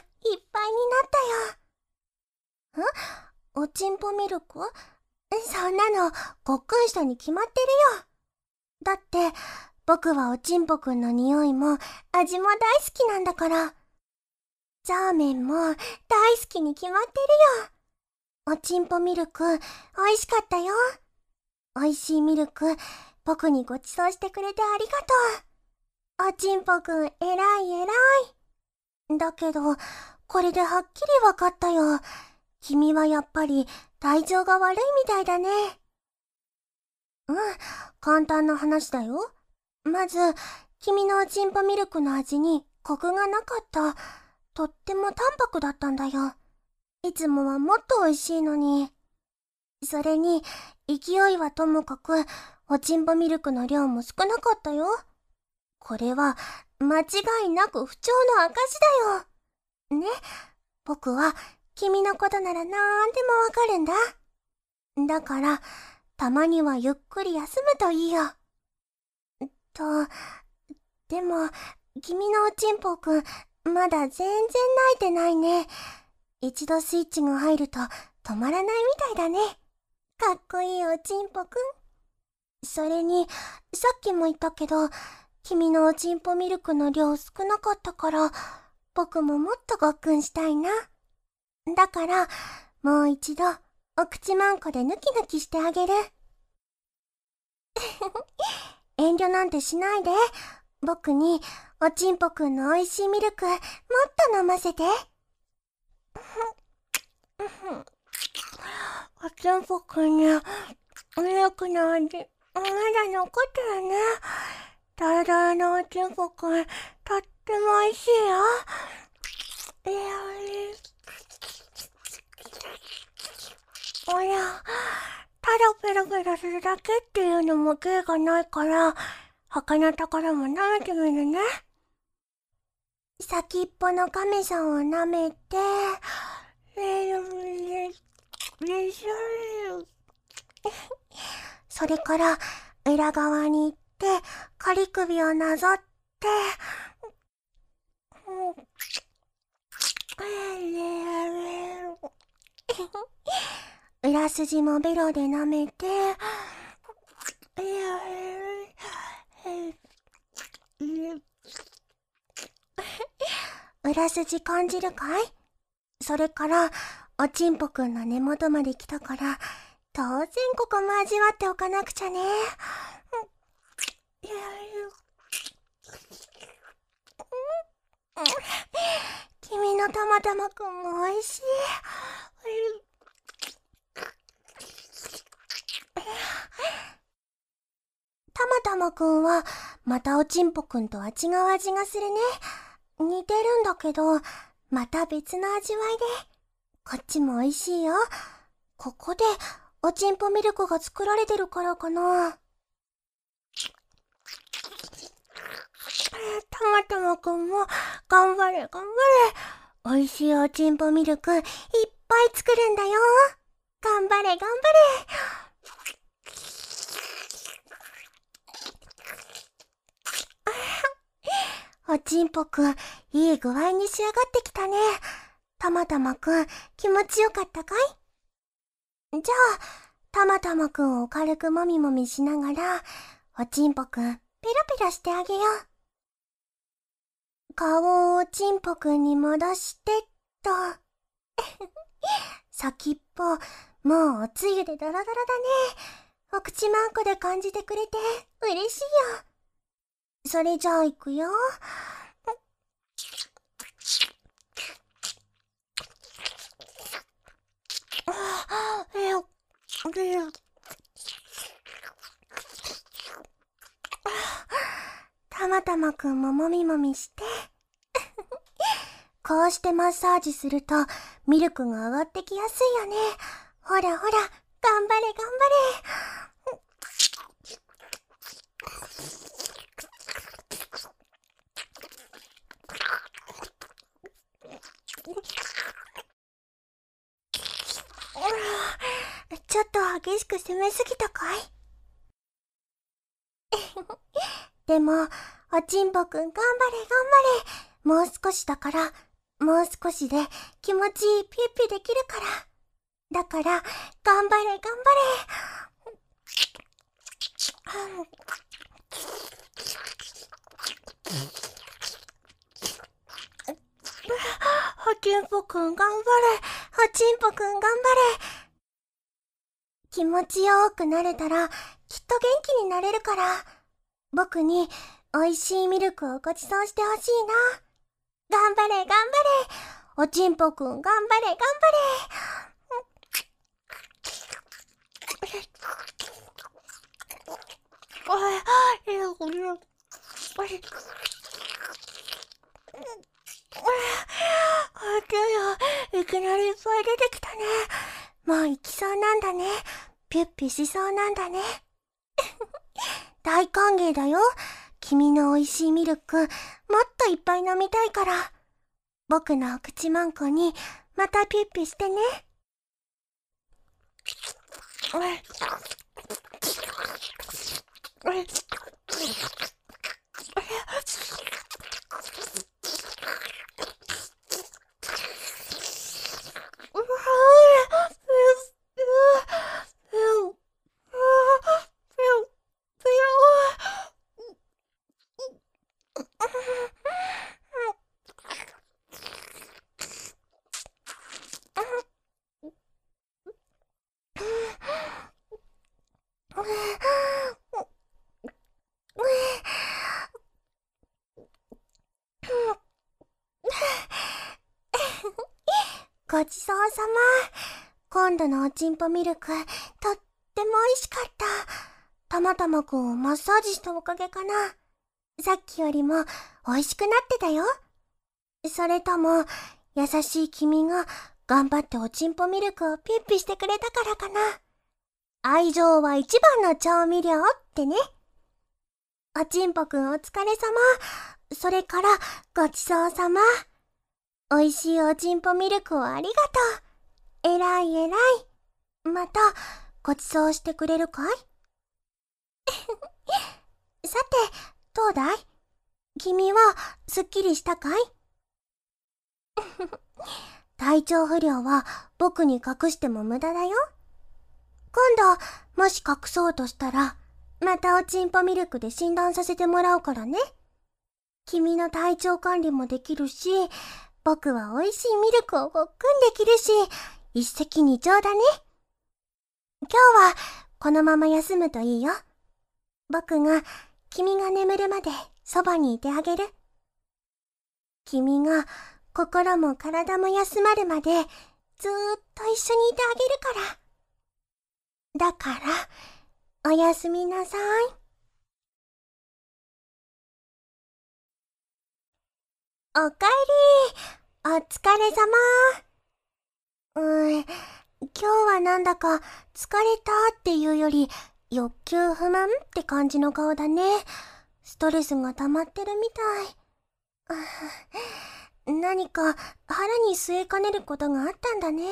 ったよ。ん？おちんぽミルク？そんなの、ごっくんしたに決まってるよ。だって、僕はおちんぽくんの匂いも味も大好きなんだから。ザーメンも大好きに決まってるよ。おちんぽミルク、美味しかったよ。美味しいミルク、僕にご馳走してくれてありがとう。おちんぽくん、えらいえらい。だけど、これではっきりわかったよ。君はやっぱり体調が悪いみたいだね。うん、簡単な話だよ。まず、君のおちんぽミルクの味にコクがなかった。とっても淡白だったんだよ。いつもはもっと美味しいのに。それに、勢いはともかく、おちんぽミルクの量も少なかったよ。これは、間違いなく不調の証だよ。ね、僕は、君のことならなんでもわかるんだ。だから、たまにはゆっくり休むといいよ。と、でも、君のおちんぽくん、まだ全然泣いてないね。一度スイッチが入ると止まらないみたいだね。かっこいいおちんぽくん。それに、さっきも言ったけど、君のおちんぽミルクの量少なかったから、僕ももっとごっくんしたいな。だから、もう一度、 お口まんこでヌキヌキしてあげる。遠慮なんてしないで。僕におちんぽくんのおいしいミルクもっと飲ませて。おちんぽくんにミルクの味まだ残ってるね。ダラダラのおちんぽくんとってもおいしいよ。いやおや、ただペロペロするだけっていうのも芸がないから、他のところも舐めてみるね。先っぽの亀さんを舐めて、それから裏側に行って、仮首をなぞって、裏筋もベロで舐めて、裏筋感じるかい？それからおちんぽくんの根元まで来たから、当然ここも味わっておかなくちゃね。君のたまたまくんもおいしい。たまたまくんはまたおちんぽくんとは違う味がするね。似てるんだけど、また別の味わいで。こっちも美味しいよ。ここでおちんぽミルクが作られてるからかな。たまたまくんも頑張れ頑張れ。美味しいおちんぽミルクいっぱい作るんだよ。頑張れ頑張れ。おちんぽくん、いい具合に仕上がってきたね。たまたまくん、気持ちよかったかい？じゃあ、たまたまくんを軽くもみもみしながら、おちんぽくん、ペロペロしてあげよう。顔をおちんぽくんに戻してっと。先っぽ、もうおつゆでドロドロだね。お口まんこで感じてくれて嬉しいよ。それじゃあ行くよ。たまたまくんももみもみして。こうしてマッサージするとミルクが上がってきやすいよね。ほらほら、頑張れ頑張れ。ちょっと激しく攻めすぎたかい？でも、おちんぽくん頑張れ頑張れ。もう少しだから、もう少しで気持ちいいピュッピュできるから。だから、頑張れ頑張れ。おちんぽくん頑張れ。おちんぽくん頑張れ。気持ちよくなれたら、きっと元気になれるから。僕に美味しいミルクをごちそうしてほしいな。頑張れ頑張れ。おちんぽくん頑張れ頑張れ。いきなりいっぱい出てきたね。もう行きそうなんだね。ピュッピしそうなんだね。大歓迎だよ。君の美味しいミルク、もっといっぱい飲みたいから。僕のお口まんこにまたピュッピしてね。 ちそうさま。今度のおちんぽミルク、とっても美味しかった。たまたまくんをマッサージしたおかげかな。さっきよりも美味しくなってたよ。それとも、優しい君が頑張っておちんぽミルクをピッピしてくれたからかな。愛情は一番の調味料ってね。おちんぽくんお疲れ様。それからごちそうさま。おいしいおちんぽミルクをありがとう。えらいえらい。またごちそうしてくれるかい？さて、どうだい？君はすっきりしたかい？体調不良は僕に隠しても無駄だよ。今度、もし隠そうとしたら、またおちんぽミルクで診断させてもらうからね。君の体調管理もできるし、僕は美味しいミルクをごっくんできるし、一石二鳥だね。今日はこのまま休むといいよ。僕が君が眠るまでそばにいてあげる。君が心も体も休まるまでずーっと一緒にいてあげるから。だから、おやすみなさい。おかえり。お疲れ様。うーん、今日はなんだか疲れたっていうより欲求不満って感じの顔だね。ストレスが溜まってるみたい。何か腹に据えかねることがあったんだね。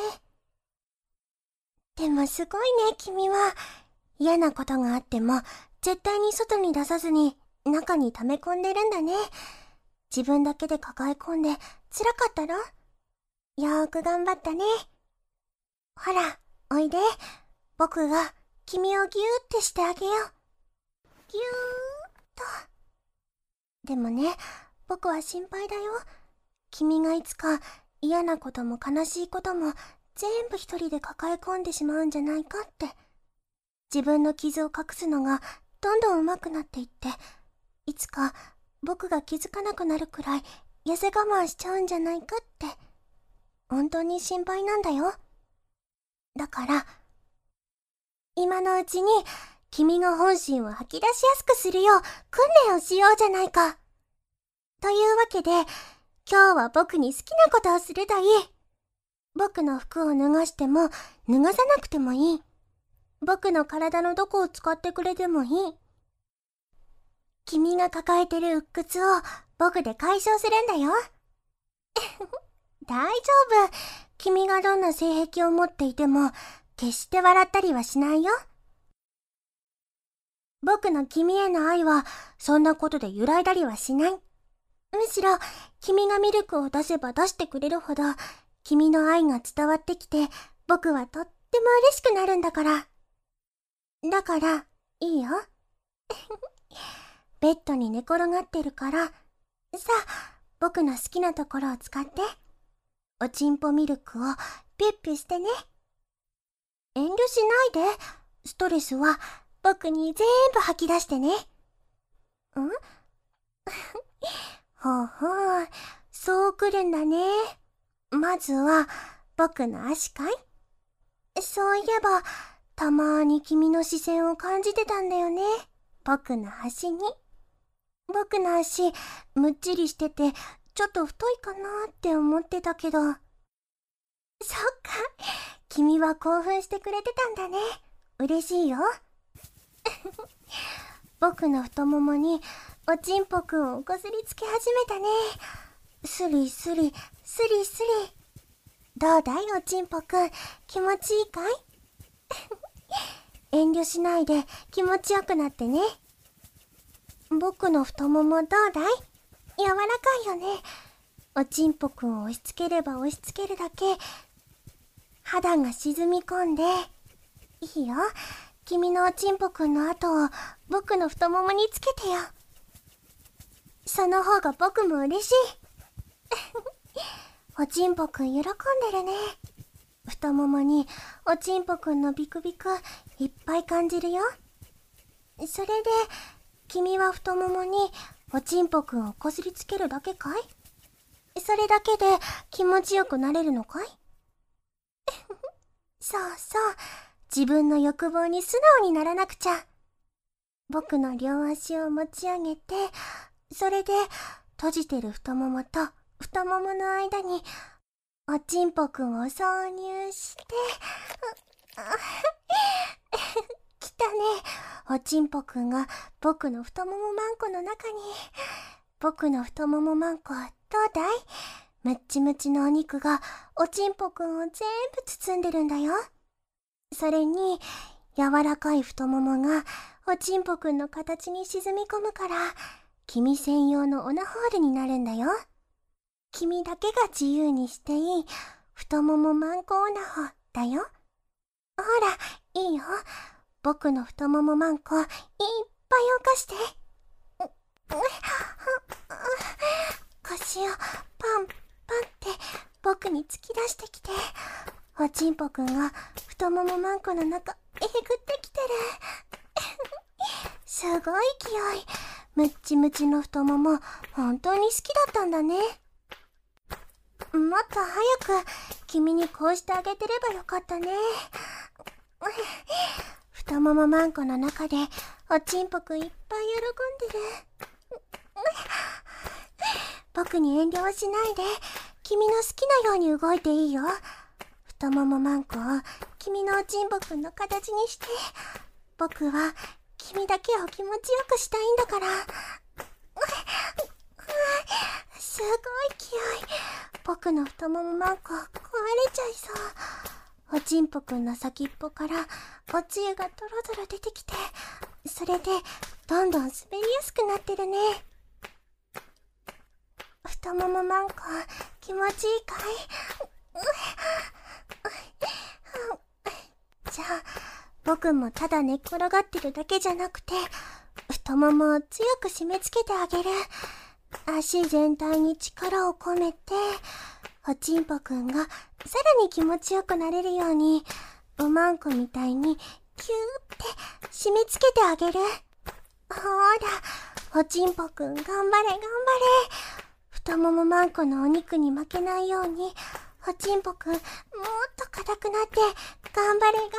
でもすごいね、君は。嫌なことがあっても絶対に外に出さずに中に溜め込んでるんだね。自分だけで抱え込んで辛かったろ？よーく頑張ったね。ほら、おいで。僕が君をぎゅーってしてあげよう。ぎゅーっと。でもね、僕は心配だよ。君がいつか嫌なことも悲しいことも全部一人で抱え込んでしまうんじゃないかって。自分の傷を隠すのがどんどん上手くなっていって、いつか僕が気づかなくなるくらい痩せ我慢しちゃうんじゃないかって。本当に心配なんだよ。だから、今のうちに君が本心を吐き出しやすくするよう訓練をしようじゃないか。というわけで、今日は僕に好きなことをするといい。僕の服を脱がしても脱がさなくてもいい。僕の体のどこを使ってくれてもいい。君が抱えてる鬱屈を僕で解消するんだよ。大丈夫。君がどんな性癖を持っていても決して笑ったりはしないよ。僕の君への愛はそんなことで揺らいだりはしない。むしろ君がミルクを出せば出してくれるほど君の愛が伝わってきて僕はとっても嬉しくなるんだから。だから、いいよ。ベッドに寝転がってるから、さあ、僕の好きなところを使って、おちんぽミルクをピュッピュしてね。遠慮しないで、ストレスは僕に全部吐き出してね。んほうほう、そうくるんだね。まずは、僕の足かい？そういえば、たまーに君の視線を感じてたんだよね。僕の足に。僕の足、むっちりしてて、ちょっと太いかなって思ってたけど。そっか、君は興奮してくれてたんだね。嬉しいよ。僕の太ももに、おちんぽくんをこすりつけ始めたね。スリスリ、スリスリ。どうだいおちんぽくん、気持ちいいかい？遠慮しないで気持ちよくなってね。僕の太ももどうだい？柔らかいよね。おちんぽくんを押し付ければ押し付けるだけ肌が沈み込んで。いいよ、君のおちんぽくんの後を僕の太ももにつけてよ。その方が僕も嬉しい。おちんぽくん喜んでるね。太ももにおちんぽくんのビクビクいっぱい感じるよ。それで君は太ももにおちんぽくんをこすりつけるだけかい？それだけで気持ちよくなれるのかい？ そうそう。自分の欲望に素直にならなくちゃ。僕の両足を持ち上げて、それで閉じてる太ももと太ももの間におちんぽくんを挿入して、来たね。おちんぽくんが僕の太ももマンコの中に。僕の太ももマンコ、どうだい？ムッチムチのお肉がおちんぽくんを全部包んでるんだよ。それに、柔らかい太ももがおちんぽくんの形に沈み込むから、君専用のオナホールになるんだよ。君だけが自由にしていい太ももマンコオナホだよ。ほら、いいよ。僕の太ももマンコ、いっぱい動かして。腰をパンパンって僕に突き出してきて、おちんぽくんが太ももマンコの中えぐってきてる。すごい勢い。ムッチムチの太もも本当に好きだったんだね。もっと早く君にこうしてあげてればよかったね。太ももマンコの中でおちんぽくんいっぱい喜んでる。僕に遠慮はしないで、君の好きなように動いていいよ。太ももマンコを君のおちんぽくんの形にして、僕は君だけを気持ちよくしたいんだから。すごい勢い。僕の太ももマンコ壊れちゃいそう。おちんぽくんの先っぽからおつゆがドロドロ出てきて、それでどんどん滑りやすくなってるね。太ももマンコ気持ちいいかい？じゃあ僕もただ寝っ転がってるだけじゃなくて、太ももを強く締め付けてあげる。足全体に力を込めて、おちんぽくんがさらに気持ちよくなれるように、おまんこみたいにキューって締め付けてあげる。ほら、おちんぽくん頑張れ頑張れ。太ももマンコのお肉に負けないように、おちんぽくんもっと硬くなって頑張れ頑張れ。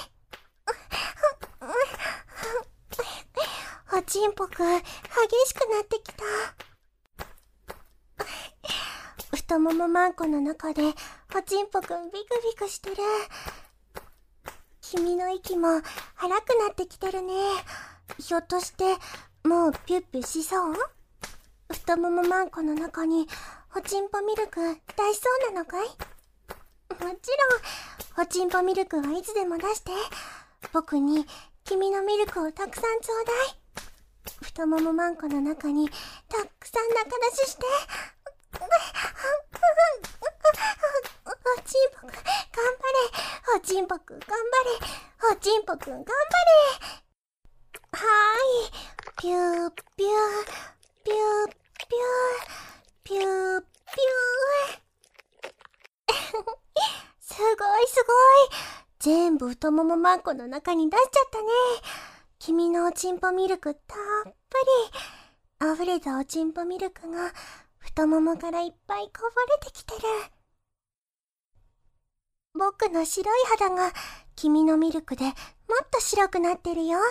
おちんぽくん激しくなってきた。太ももマンコの中でおちんぽくんビクビクしてる。君の息も荒くなってきてるね。ひょっとしてもうピュッピュしそう？太ももマンコの中におちんぽミルク出しそうなのかい？もちろん、おちんぽミルクはいつでも出して。僕に君のミルクをたくさんちょうだい。太ももマンコの中にたくさん中出しして。おちんぽくん頑張れ。おちんぽくん頑張れ。おちんぽくん頑張れ。はーい。ピューピューピューピューピューピュー。すごいすごい。全部太ももマンコの中に出しちゃったね。君のおちんぽミルクたっぷり。溢れたおちんぽミルクが太ももからいっぱいこぼれてきてる。僕の白い肌が君のミルクでもっと白くなってるよ。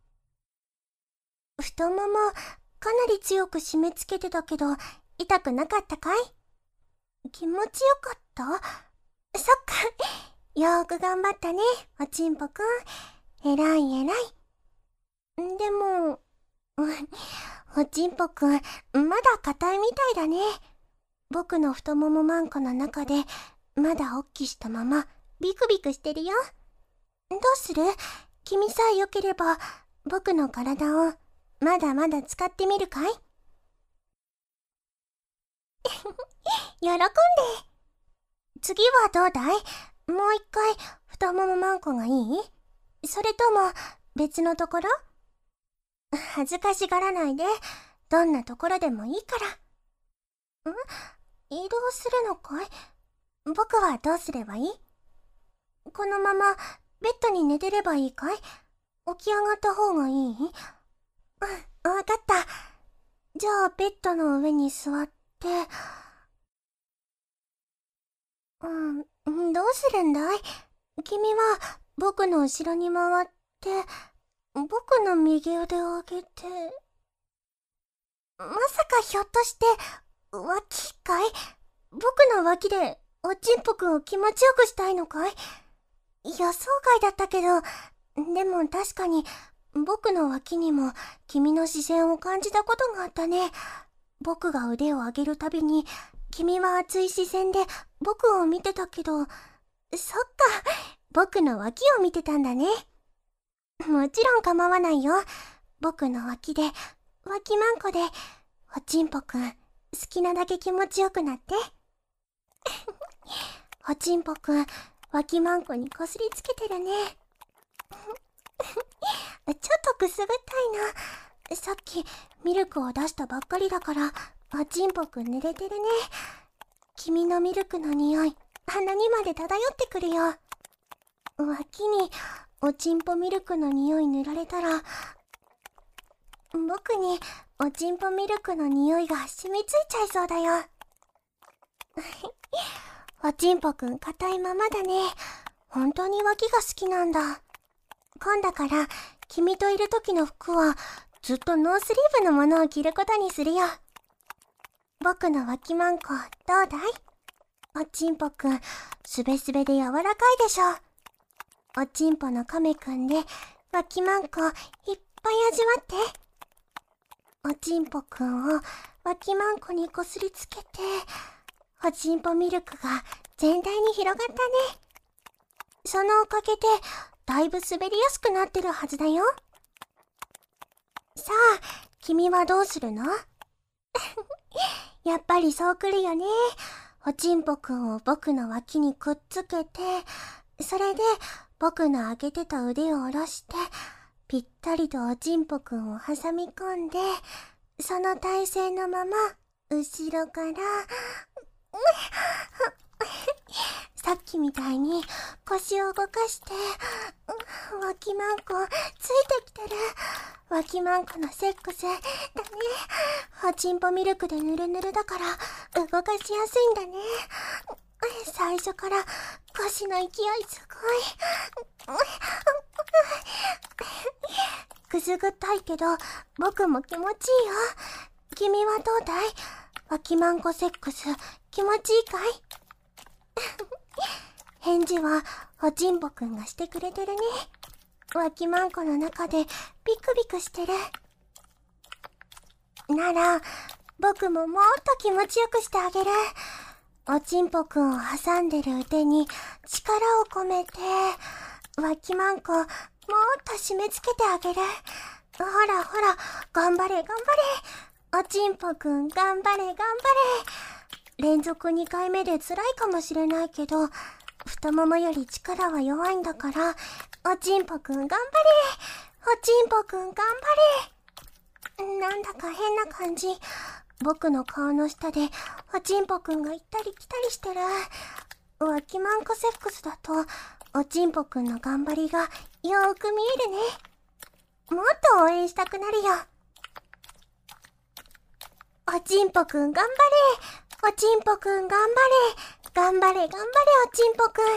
太ももかなり強く締め付けてたけど痛くなかったかい？気持ちよかった？そっか。よーく頑張ったね、おちんぽくん。えらいえらい。でも、おちんぽくん、まだ硬いみたいだね。僕の太ももマンコの中で、まだおっきしたまま、ビクビクしてるよ。どうする？君さえ良ければ、僕の体を、まだまだ使ってみるかい？喜んで。次はどうだい？もう一回、太ももマンコがいい？それとも、別のところ？恥ずかしがらないで。どんなところでもいいから。ん？移動するのかい？僕はどうすればいい？このまま、ベッドに寝てればいいかい？起き上がった方がいい？うん、わかった。じゃあ、ベッドの上に座って、うん、どうするんだい？ 君は僕の後ろに回って、僕の右腕を上げて、まさかひょっとして、脇かい？僕の脇でおちんぽくんを気持ちよくしたいのかい？予想外だったけど、でも確かに僕の脇にも君の視線を感じたことがあったね。僕が腕を上げるたびに君は熱い視線で僕を見てたけど、そっか、僕の脇を見てたんだね。もちろん構わないよ。僕の脇で、脇まんこで、おちんぽくん、好きなだけ気持ちよくなって。おちんぽくん、脇まんこにこすりつけてるね。ちょっとくすぐったいな。さっきミルクを出したばっかりだから、おちんぽくん濡れてるね。君のミルクの匂い、鼻にまで漂ってくるよ。脇におちんぽミルクの匂い塗られたら、僕におちんぽミルクの匂いが染みついちゃいそうだよ。おちんぽくん硬いままだね。本当に脇が好きなんだ。今度から君といる時の服はずっとノースリーブのものを着ることにするよ。僕の脇まんこどうだい？おちんぽくんすべすべで柔らかいでしょ。おちんぽのカメくんで脇まんこいっぱい味わって。おちんぽくんを脇まんこにこすりつけて、おちんぽミルクが全体に広がったね。そのおかげでだいぶ滑りやすくなってるはずだよ。さあ、君はどうするの？やっぱりそうくるよね。おちんぽくんを僕の脇にくっつけて、それで僕の上げてた腕を下ろして、ぴったりとおちんぽくんを挟み込んで、その体勢のまま、後ろから、さっきみたいに腰を動かして、脇まんこついてきてる。脇まんこのセックスだね。おちんぽミルクでぬるぬるだから動かしやすいんだね。最初から腰の勢いすごい。くすぐったいけど僕も気持ちいいよ。君はどうだい？脇まんこセックス気持ちいいかい？返事はおちんぽくんがしてくれてるね。脇まんこの中でビクビクしてる。なら僕ももっと気持ちよくしてあげる。おちんぽくんを挟んでる腕に力を込めて、脇まんこもっと締め付けてあげる。ほらほら、頑張れ頑張れ。おちんぽくん頑張れ頑張れ。連続にかいめで辛いかもしれないけど、太ももより力は弱いんだから、おちんぽくん頑張れ。おちんぽくん頑張れ。なんだか変な感じ。僕の顔の下でおちんぽくんが行ったり来たりしてる。脇まんこセックスだとおちんぽくんの頑張りがよーく見えるね。もっと応援したくなるよ。おちんぽくん頑張れ。おちんぽくん頑張れ。頑張れ頑張れおちんぽくん。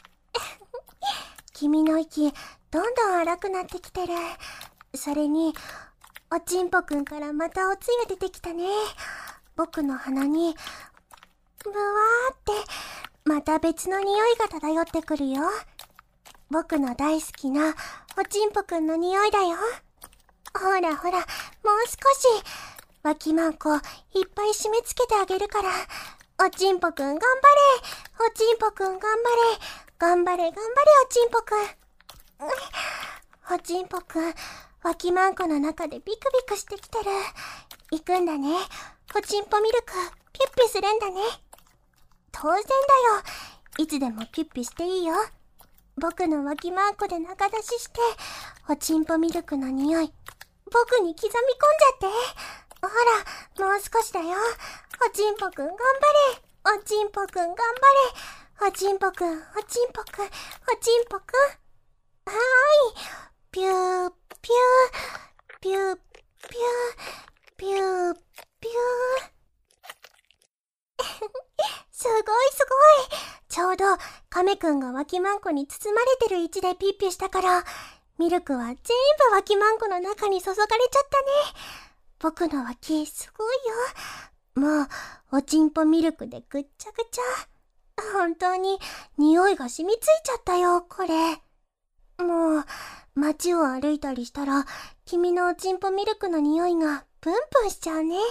君の息どんどん荒くなってきてる。それにおちんぽくんからまたおつゆ出てきたね。僕の鼻にブワーってまた別の匂いが漂ってくるよ。僕の大好きなおちんぽくんの匂いだよ。ほらほら、もう少し脇まんこいっぱい締め付けてあげるから。おちんぽくん頑張れ。おちんぽくん頑張れ。頑張れ頑張れおちんぽくん。おちんぽくん脇まんこの中でビクビクしてきてる。行くんだね。おちんぽミルクピュッピするんだね。当然だよ。いつでもピュッピしていいよ。僕の脇まんこで中出しして、おちんぽミルクの匂い僕に刻み込んじゃって。ほら、もう少しだよ。おちんぽくん頑張れ。おちんぽくん頑張れ。おちんぽくん、おちんぽくん、おちんぽくん。はーい。ピュー、ピュー、ピュー、ピュー、ピュー、ピュー。 すごいすごい。ちょうど亀くんが脇マンコに包まれてる位置でピッピしたから、ミルクは全部脇マンコの中に注がれちゃったね。僕の脇すごいよ。もうおちんぽミルクでぐっちゃぐちゃ。本当に匂いが染みついちゃったよ、これ。もう街を歩いたりしたら君のおちんぽミルクの匂いがプンプンしちゃうね。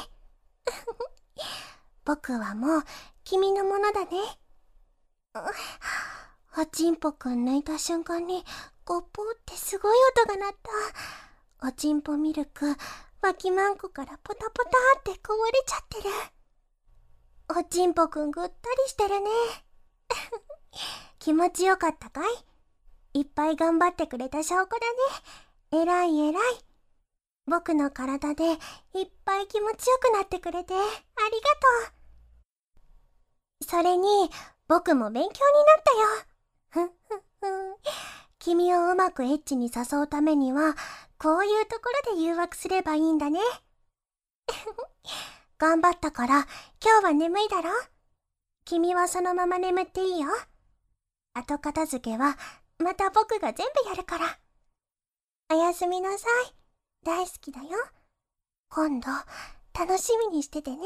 僕はもう君のものだね。おちんぽくん抜いた瞬間にゴッポーってすごい音が鳴った。おちんぽミルク脇マンコからポタポタってこぼれちゃってる。おちんぽくんぐったりしてるね。気持ちよかったかい？いっぱい頑張ってくれた証拠だね。えらいえらい。僕の体でいっぱい気持ちよくなってくれてありがとう。それに僕も勉強になったよ。ふんふんふん。君をうまくエッチに誘うためにはこういうところで誘惑すればいいんだね。頑張ったから今日は眠いだろ？君はそのまま眠っていいよ。後片付けはまた僕が全部やるから。おやすみなさい。大好きだよ。今度楽しみにしててね。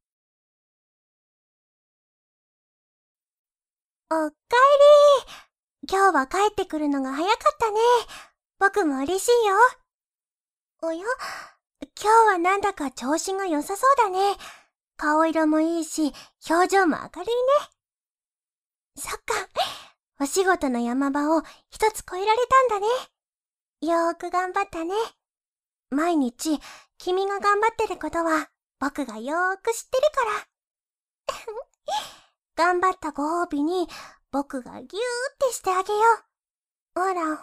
おっかえり。今日は帰ってくるのが早かったね。僕も嬉しいよ。おや？今日はなんだか調子が良さそうだね。顔色もいいし、表情も明るいね。そっか。お仕事の山場を一つ越えられたんだね。よーく頑張ったね。毎日君が頑張ってることは僕がよーく知ってるから。頑張ったご褒美に僕がギューってしてあげよう。ほらほら、ギュ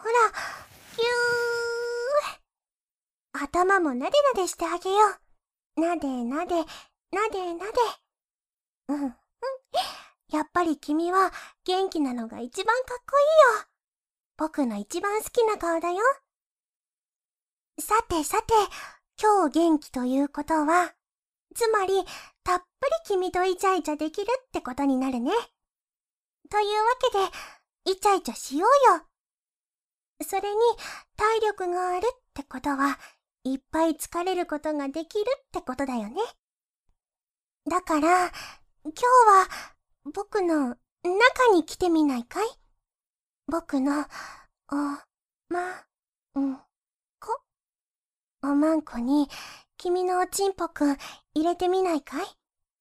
ー。頭もなでなでしてあげよう。なでなで、なでなで。うんうん。やっぱり君は元気なのが一番かっこいいよ。僕の一番好きな顔だよ。さてさて、今日元気ということは、つまりたっぷり君とイチャイチャできるってことになるね。というわけで、イチャイチャしようよ。それに体力があるってことは、いっぱい疲れることができるってことだよね。だから、今日は僕の中に来てみないかい？僕の、お、ま、ん、こ？おまんこに君のおちんぽくん入れてみないかい？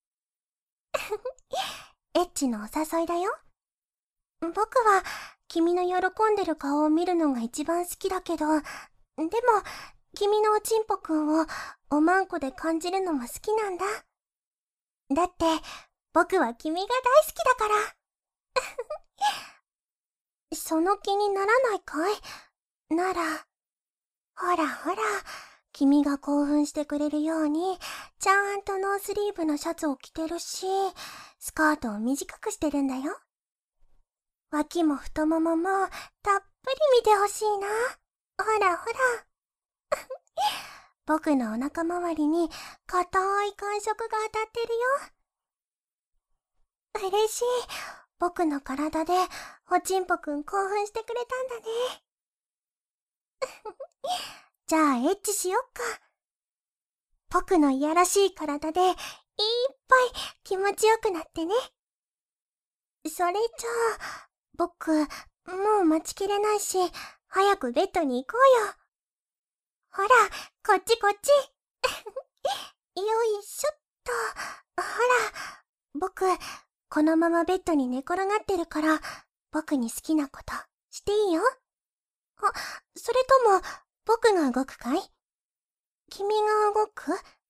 エッチのお誘いだよ。僕は君の喜んでる顔を見るのが一番好きだけど、でも君のおちんぽくんをおまんこで感じるのも好きなんだ。だって僕は君が大好きだから。その気にならないかい？なら、ほらほら、君が興奮してくれるように、ちゃんとノースリーブのシャツを着てるし、スカートを短くしてるんだよ。脇も太もももたっぷり見てほしいな。ほらほら。僕のお腹周りに硬い感触が当たってるよ。嬉しい。僕の体でおちんぽくん興奮してくれたんだね。じゃあエッチしよっか。僕のいやらしい体でいっぱい気持ちよくなってね。それじゃあ、僕、もう待ちきれないし、早くベッドに行こうよ。ほら、こっちこっち。よいしょっと。ほら、僕、このままベッドに寝転がってるから、僕に好きなことしていいよ。あ、それとも、僕が動くかい？君が動く？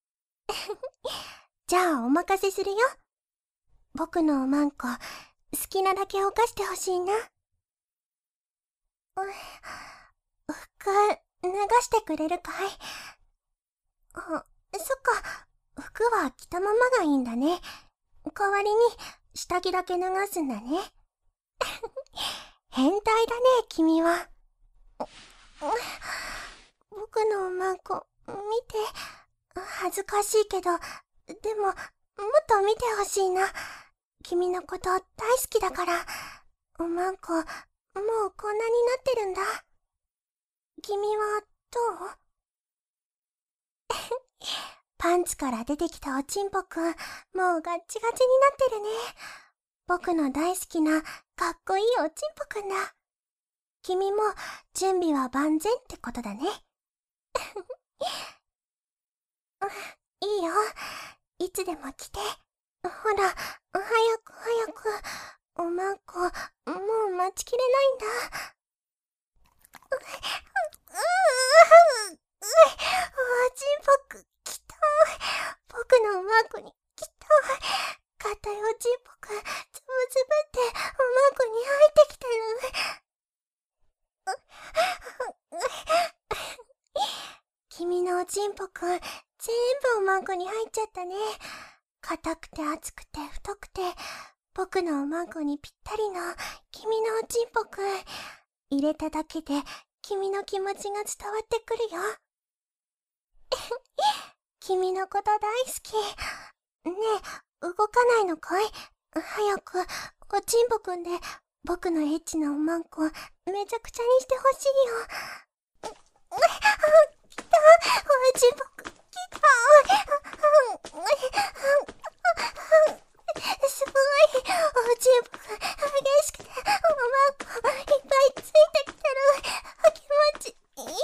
じゃあお任せするよ。僕のおまんこ、好きなだけ犯してほしいな。服、脱がしてくれるかい？あ、そっか、服は着たままがいいんだね。代わりに、下着だけ脱がすんだね。変態だね、君は。僕のおまんこ、見て。恥ずかしいけど、でも、 っと見てほしいな。君のこと大好きだから。おまんこ、もうこんなになってるんだ。君はどう？パンツから出てきたおちんぽくん、もうガッチガチになってるね。僕の大好きなかっこいいおちんぽくんだ。君も準備は万全ってことだね。いいよ。いつでも来て。ほら、早く早く。おまんこ、もう待ちきれないんだ。う、う、う、おちんぽく、来た。僕のおまんこに来た。硬いおちんぽく、つぶつぶっておまんこに入ってきてる。君のおちんぽくん、全部おまんこに入っちゃったね。硬くて厚くて太くて、僕のおまんこにぴったりの君のおちんぽくん。入れただけで君の気持ちが伝わってくるよ。君のこと大好き。ねえ、動かないのかい？早く、おちんぽくんで僕のエッチなおまんこめちゃくちゃにしてほしいよ。来た、おちんぽくん、来た。すごい、おちんぽくん、激しくて、おまんこいっぱいついてきてる。気持ちいいよ。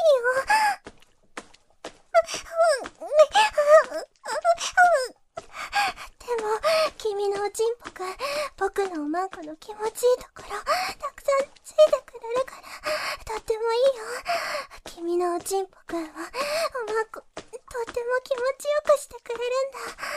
でも、君のおちんぽくん、僕のおまんこの気持ちいいところ、たくさんついてくれるから、とってもいいよ。君のおちんぽくんは、おまんこ、とっても気持ちよくしてくれるんだ。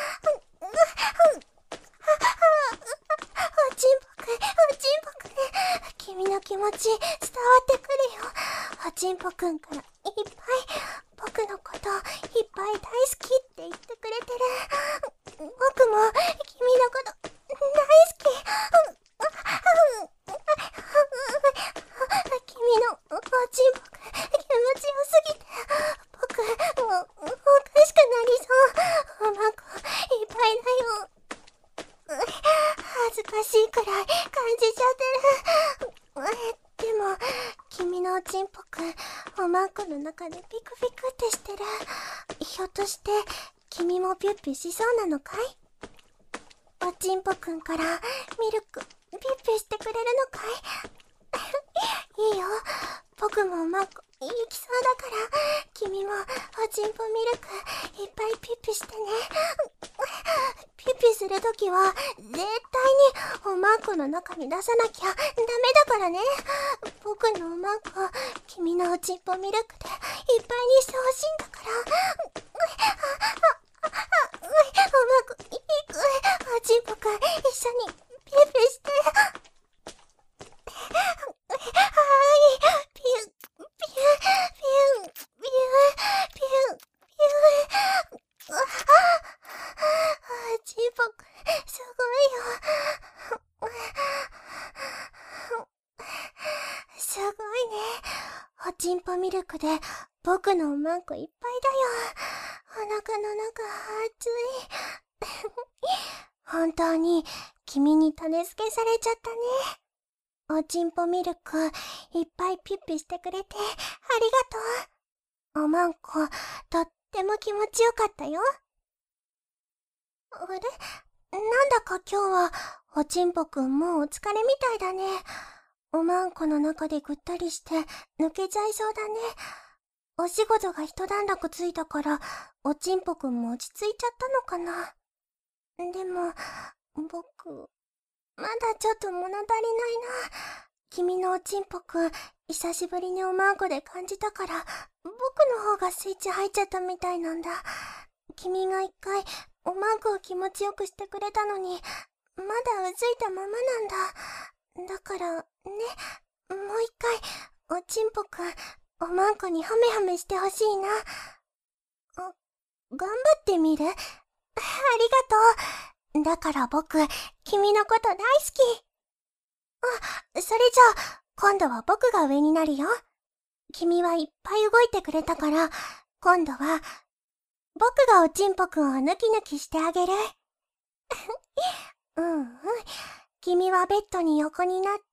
おちんぽくん、おちんぽくん、君の気持ち伝わってくるよ。おちんぽくんからいっぱい僕のこといっぱい大好きって言ってくれてる。僕も君のこと大好き。君のおちんぽくん気持ちよすぎて、僕もうおかしくなりそう。おまんこいっぱいだよ。恥ずかしいくらい感じちゃってる。でも、君のおちんぽくん、おまんこの中でピクピクってしてる。ひょっとして、君もピュッピュしそうなのかい？おちんぽくんからミルク、ピュッピュしてくれるのかい？いいよ。僕もおまんこ、行きそうだから、君もおちんぽミルク、いっぱいピュッピュしてね。ピュッピュするときは、絶対におまんこの中に出さなきゃダメだからね。僕のおまんこ、君のおちんぽミルクでいっぱいにしてほしいんだから。おまんこ、いく。おちんぽくん、一緒にピュッピュして。はーい。ピュッ、ピュッ、ピュッ、ピュッ、ピュッ、ピュッ。おちんぽくん、すごいよ。すごいね。おちんぽミルクで僕のおまんこいっぱいだよ。お腹の中熱い。本当に君に種付けされちゃったね。おちんぽミルクいっぱいピッピしてくれてありがとう。おまんこ、とっても気持ちよかったよ。あれ？なんだか今日はおちんぽくんもうお疲れみたいだね。おまんこの中でぐったりして抜けちゃいそうだね。お仕事が一段落ついたからおちんぽくんも落ち着いちゃったのかな。でも僕まだちょっと物足りないな。君のおちんぽくん久しぶりにおまんこで感じたから僕の方がスイッチ入っちゃったみたいなんだ。君が一回おまんこを気持ちよくしてくれたのにまだうずいたままなんだ。だからね、もう一回おちんぽくんおまんこにハメハメしてほしいな。あ、頑張ってみる？ありがとう。だから僕君のこと大好き。あ、それじゃあ今度は僕が上になるよ。君はいっぱい動いてくれたから今度は僕がおちんぽくんをヌキヌキしてあげる。 うんうん。君はベッドに横になって、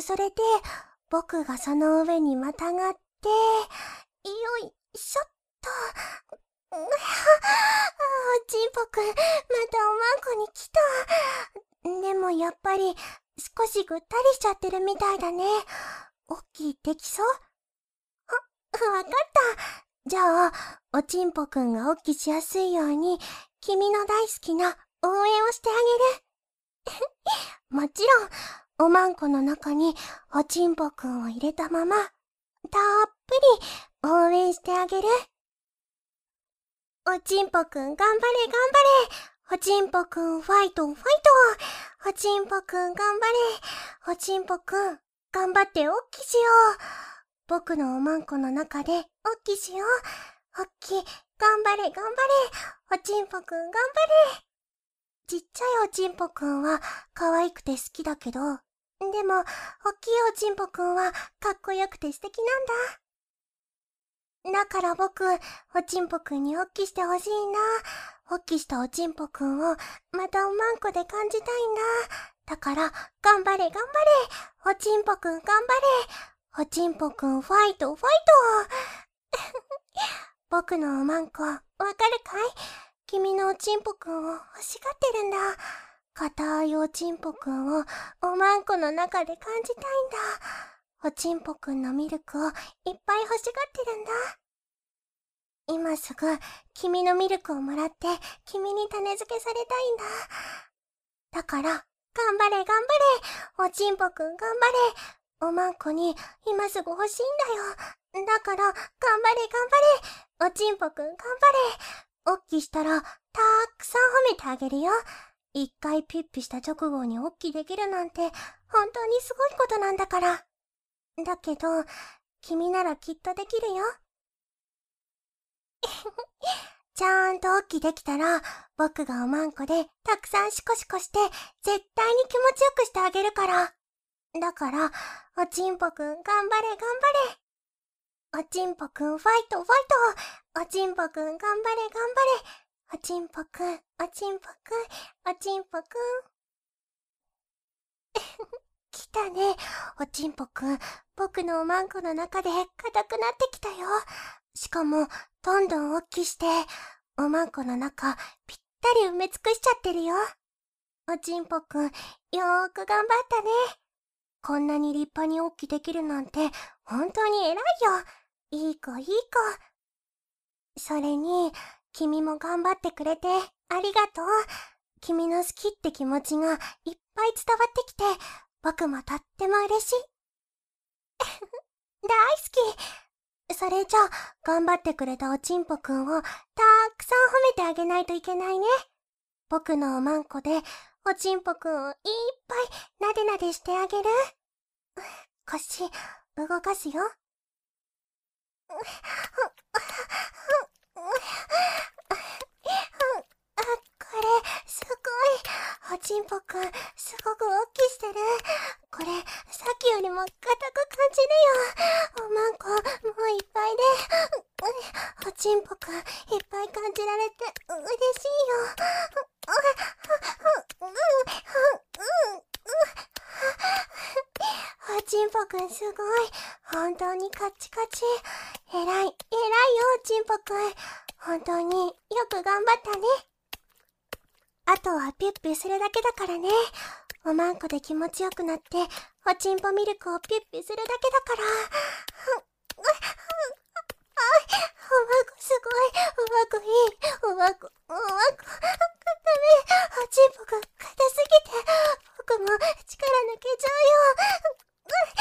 それで僕がその上にまたがって、よいしょっと。うわおちんぽくん、またおまんこに来た。でもやっぱり少しぐったりしちゃってるみたいだね。おっきいできそう？あ、わかった。じゃあ、おちんぽくんがおっきしやすいように、君の大好きな応援をしてあげる。もちろん、おまんこの中におちんぽくんを入れたまま、たっぷり応援してあげる。おちんぽくん頑張れ頑張れ。おちんぽくんファイトファイト。おちんぽくん頑張れ。おちんぽくん頑張っておっきしよう。僕のおまんこの中でおっきしよう。おっき頑張れ頑張れ。おちんぽくん頑張れ。ちっちゃいおちんぽくんは可愛くて好きだけど、でも、おっきいおちんぽくんはかっこよくて素敵なんだ。だから僕、おちんぽくんにおっきしてほしいな。おっきしたおちんぽくんをまたおまんこで感じたいんだ。だから、頑張れ頑張れ。おちんぽくん頑張れ。おちんぽくんファイトファイト。僕のおまんこ、わかるかい？君のおちんぽくんを欲しがってるんだ。硬いおちんぽくんをおまんこの中で感じたいんだ。おちんぽくんのミルクをいっぱい欲しがってるんだ。今すぐ君のミルクをもらって君に種付けされたいんだ。だから、頑張れ頑張れ。おちんぽくん頑張れ。おまんこに今すぐ欲しいんだよ。だから、頑張れ頑張れ。おちんぽくん頑張れ。おっきしたら、たくさん褒めてあげるよ。一回ピッピした直後におっきできるなんて、本当にすごいことなんだから。だけど、君ならきっとできるよ。ちゃんとおっきできたら、僕がおまんこでたくさんシコシコして、絶対に気持ちよくしてあげるから。だから、おちんぽくん頑張れ頑張れ。おちんぽくんファイトファイト。おちんぽくん頑張れ頑張れ。おちんぽくん、おちんぽくん、おちんぽくん。来たね、おちんぽくん。僕のおまんこの中で硬くなってきたよ。しかも、どんどん大きして、おまんこの中、ぴったり埋め尽くしちゃってるよ。おちんぽくん、よーく頑張ったね。こんなに立派に大きできるなんて、本当に偉いよ。いい子いい子。それに、君も頑張ってくれて、ありがとう。君の好きって気持ちがいっぱい伝わってきて、僕もとっても嬉しい。大好き。それじゃあ、頑張ってくれたおちんぽくんをたくさん褒めてあげないといけないね。僕のおまんこで、おちんぽくんをいっぱいなでなでしてあげる。腰、動かすよ。あ、これ、すごい。おちんぽくん、すごく大きしてる。これ、さっきよりも硬く感じるよ。おまんこ、もういっぱいで。おちんぽくん、いっぱい感じられて、嬉しいよ。おちんぽくんすごい。本当にカッチカチ。えらい、えらいよ、おちんぽくん。本当によく頑張ったね。あとはピュッピュするだけだからね。おまんこで気持ちよくなって、おちんぽミルクをピュッピュするだけだから。おまんこすごい。おまんこいい。おまんこ、おまんこ。ダメ。おちんぽが硬すぎて、僕も力抜けちゃうよ。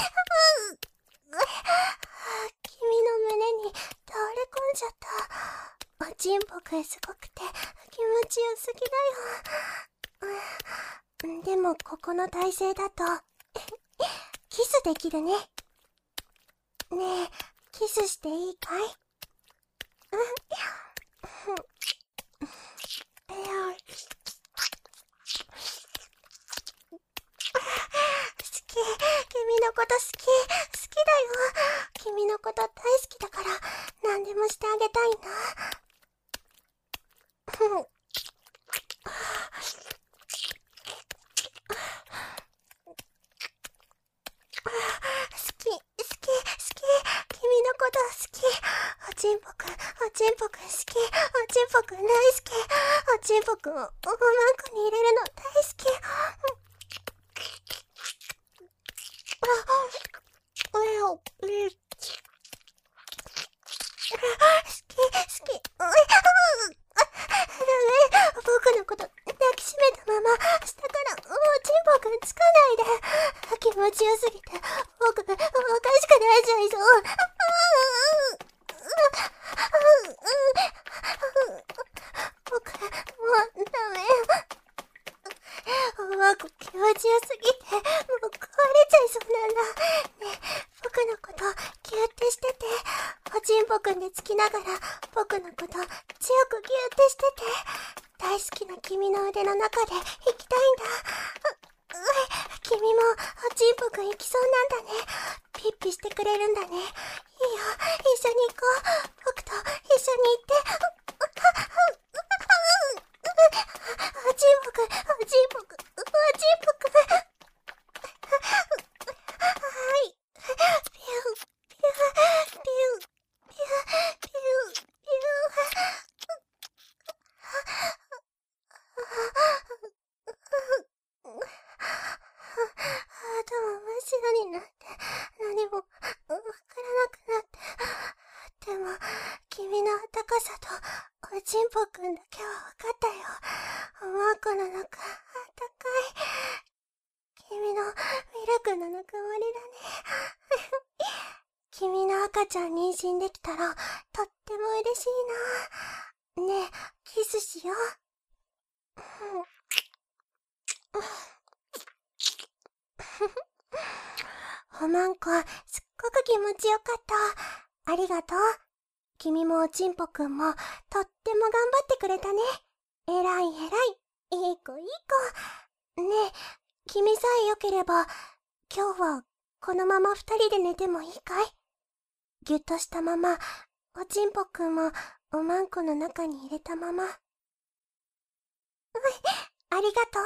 君の胸に倒れ込んじゃった。おちんぽくんすごくて気持ちよすぎだよ。でもここの体勢だとキスできるね。ねえ、キスしていいかい？君のこと好き、好きだよ。君のこと大好きだから、何でもしてあげたいんだ。 ちんぽくん好き。おちんぽくん大好き。おちんぽくんをおまんこに入れるの大好き。あ、えお、え、好き、好き。ダメ、僕のこと抱きしめたまま下からおちんぽくんつかないで。気持ちよすぎて僕おかしくなっちゃいそう。僕もうダメ。おまんこ気持ちよすぎてもう壊れちゃいそうなんだ。ねえ、僕のことギューってしてて。おちんぽくんでつきながら僕のこと強くギューってしてて。大好きな君の腕の中で生きたいんだ。う、う君もおちんぽくん行きそうなんだね。ピッピしてくれるんだね。いいよ、一緒に行こう。僕と一緒に行って。おちんぽくん、おちんぽくん、おちんぽくん。はい。ピュー、ピュー、ピュー、ピュー、ピュー、ピュー。頭真っ白になって何もわからなくなって。でも君の温かさとおちんぽくんだけはわかったよ。おまんこの中あったかい。君のミルクのぬくもりだね。君の赤ちゃん妊娠できたらとっても嬉しいな。ねえ、キスしよう。おまんこ、すっごく気持ちよかった。ありがとう。君もおちんぽくんもとっても頑張ってくれたね。えらいえらい。いい子いい子。ねえ、君さえよければ今日はこのまま二人で寝てもいいかい？ぎゅっとしたままおちんぽくんもおまんこの中に入れたまま。うん、ありがとう。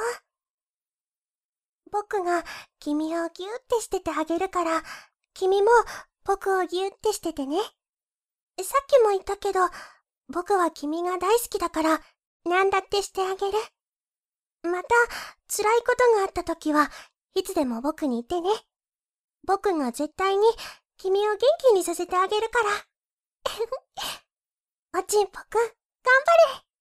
僕が君をギューってしててあげるから、君も僕をギューってしててね。さっきも言ったけど、僕は君が大好きだから、なんだってしてあげる。また、辛いことがあった時はいつでも僕に言ってね。僕が絶対に君を元気にさせてあげるから。おちんぽくん、頑張れ。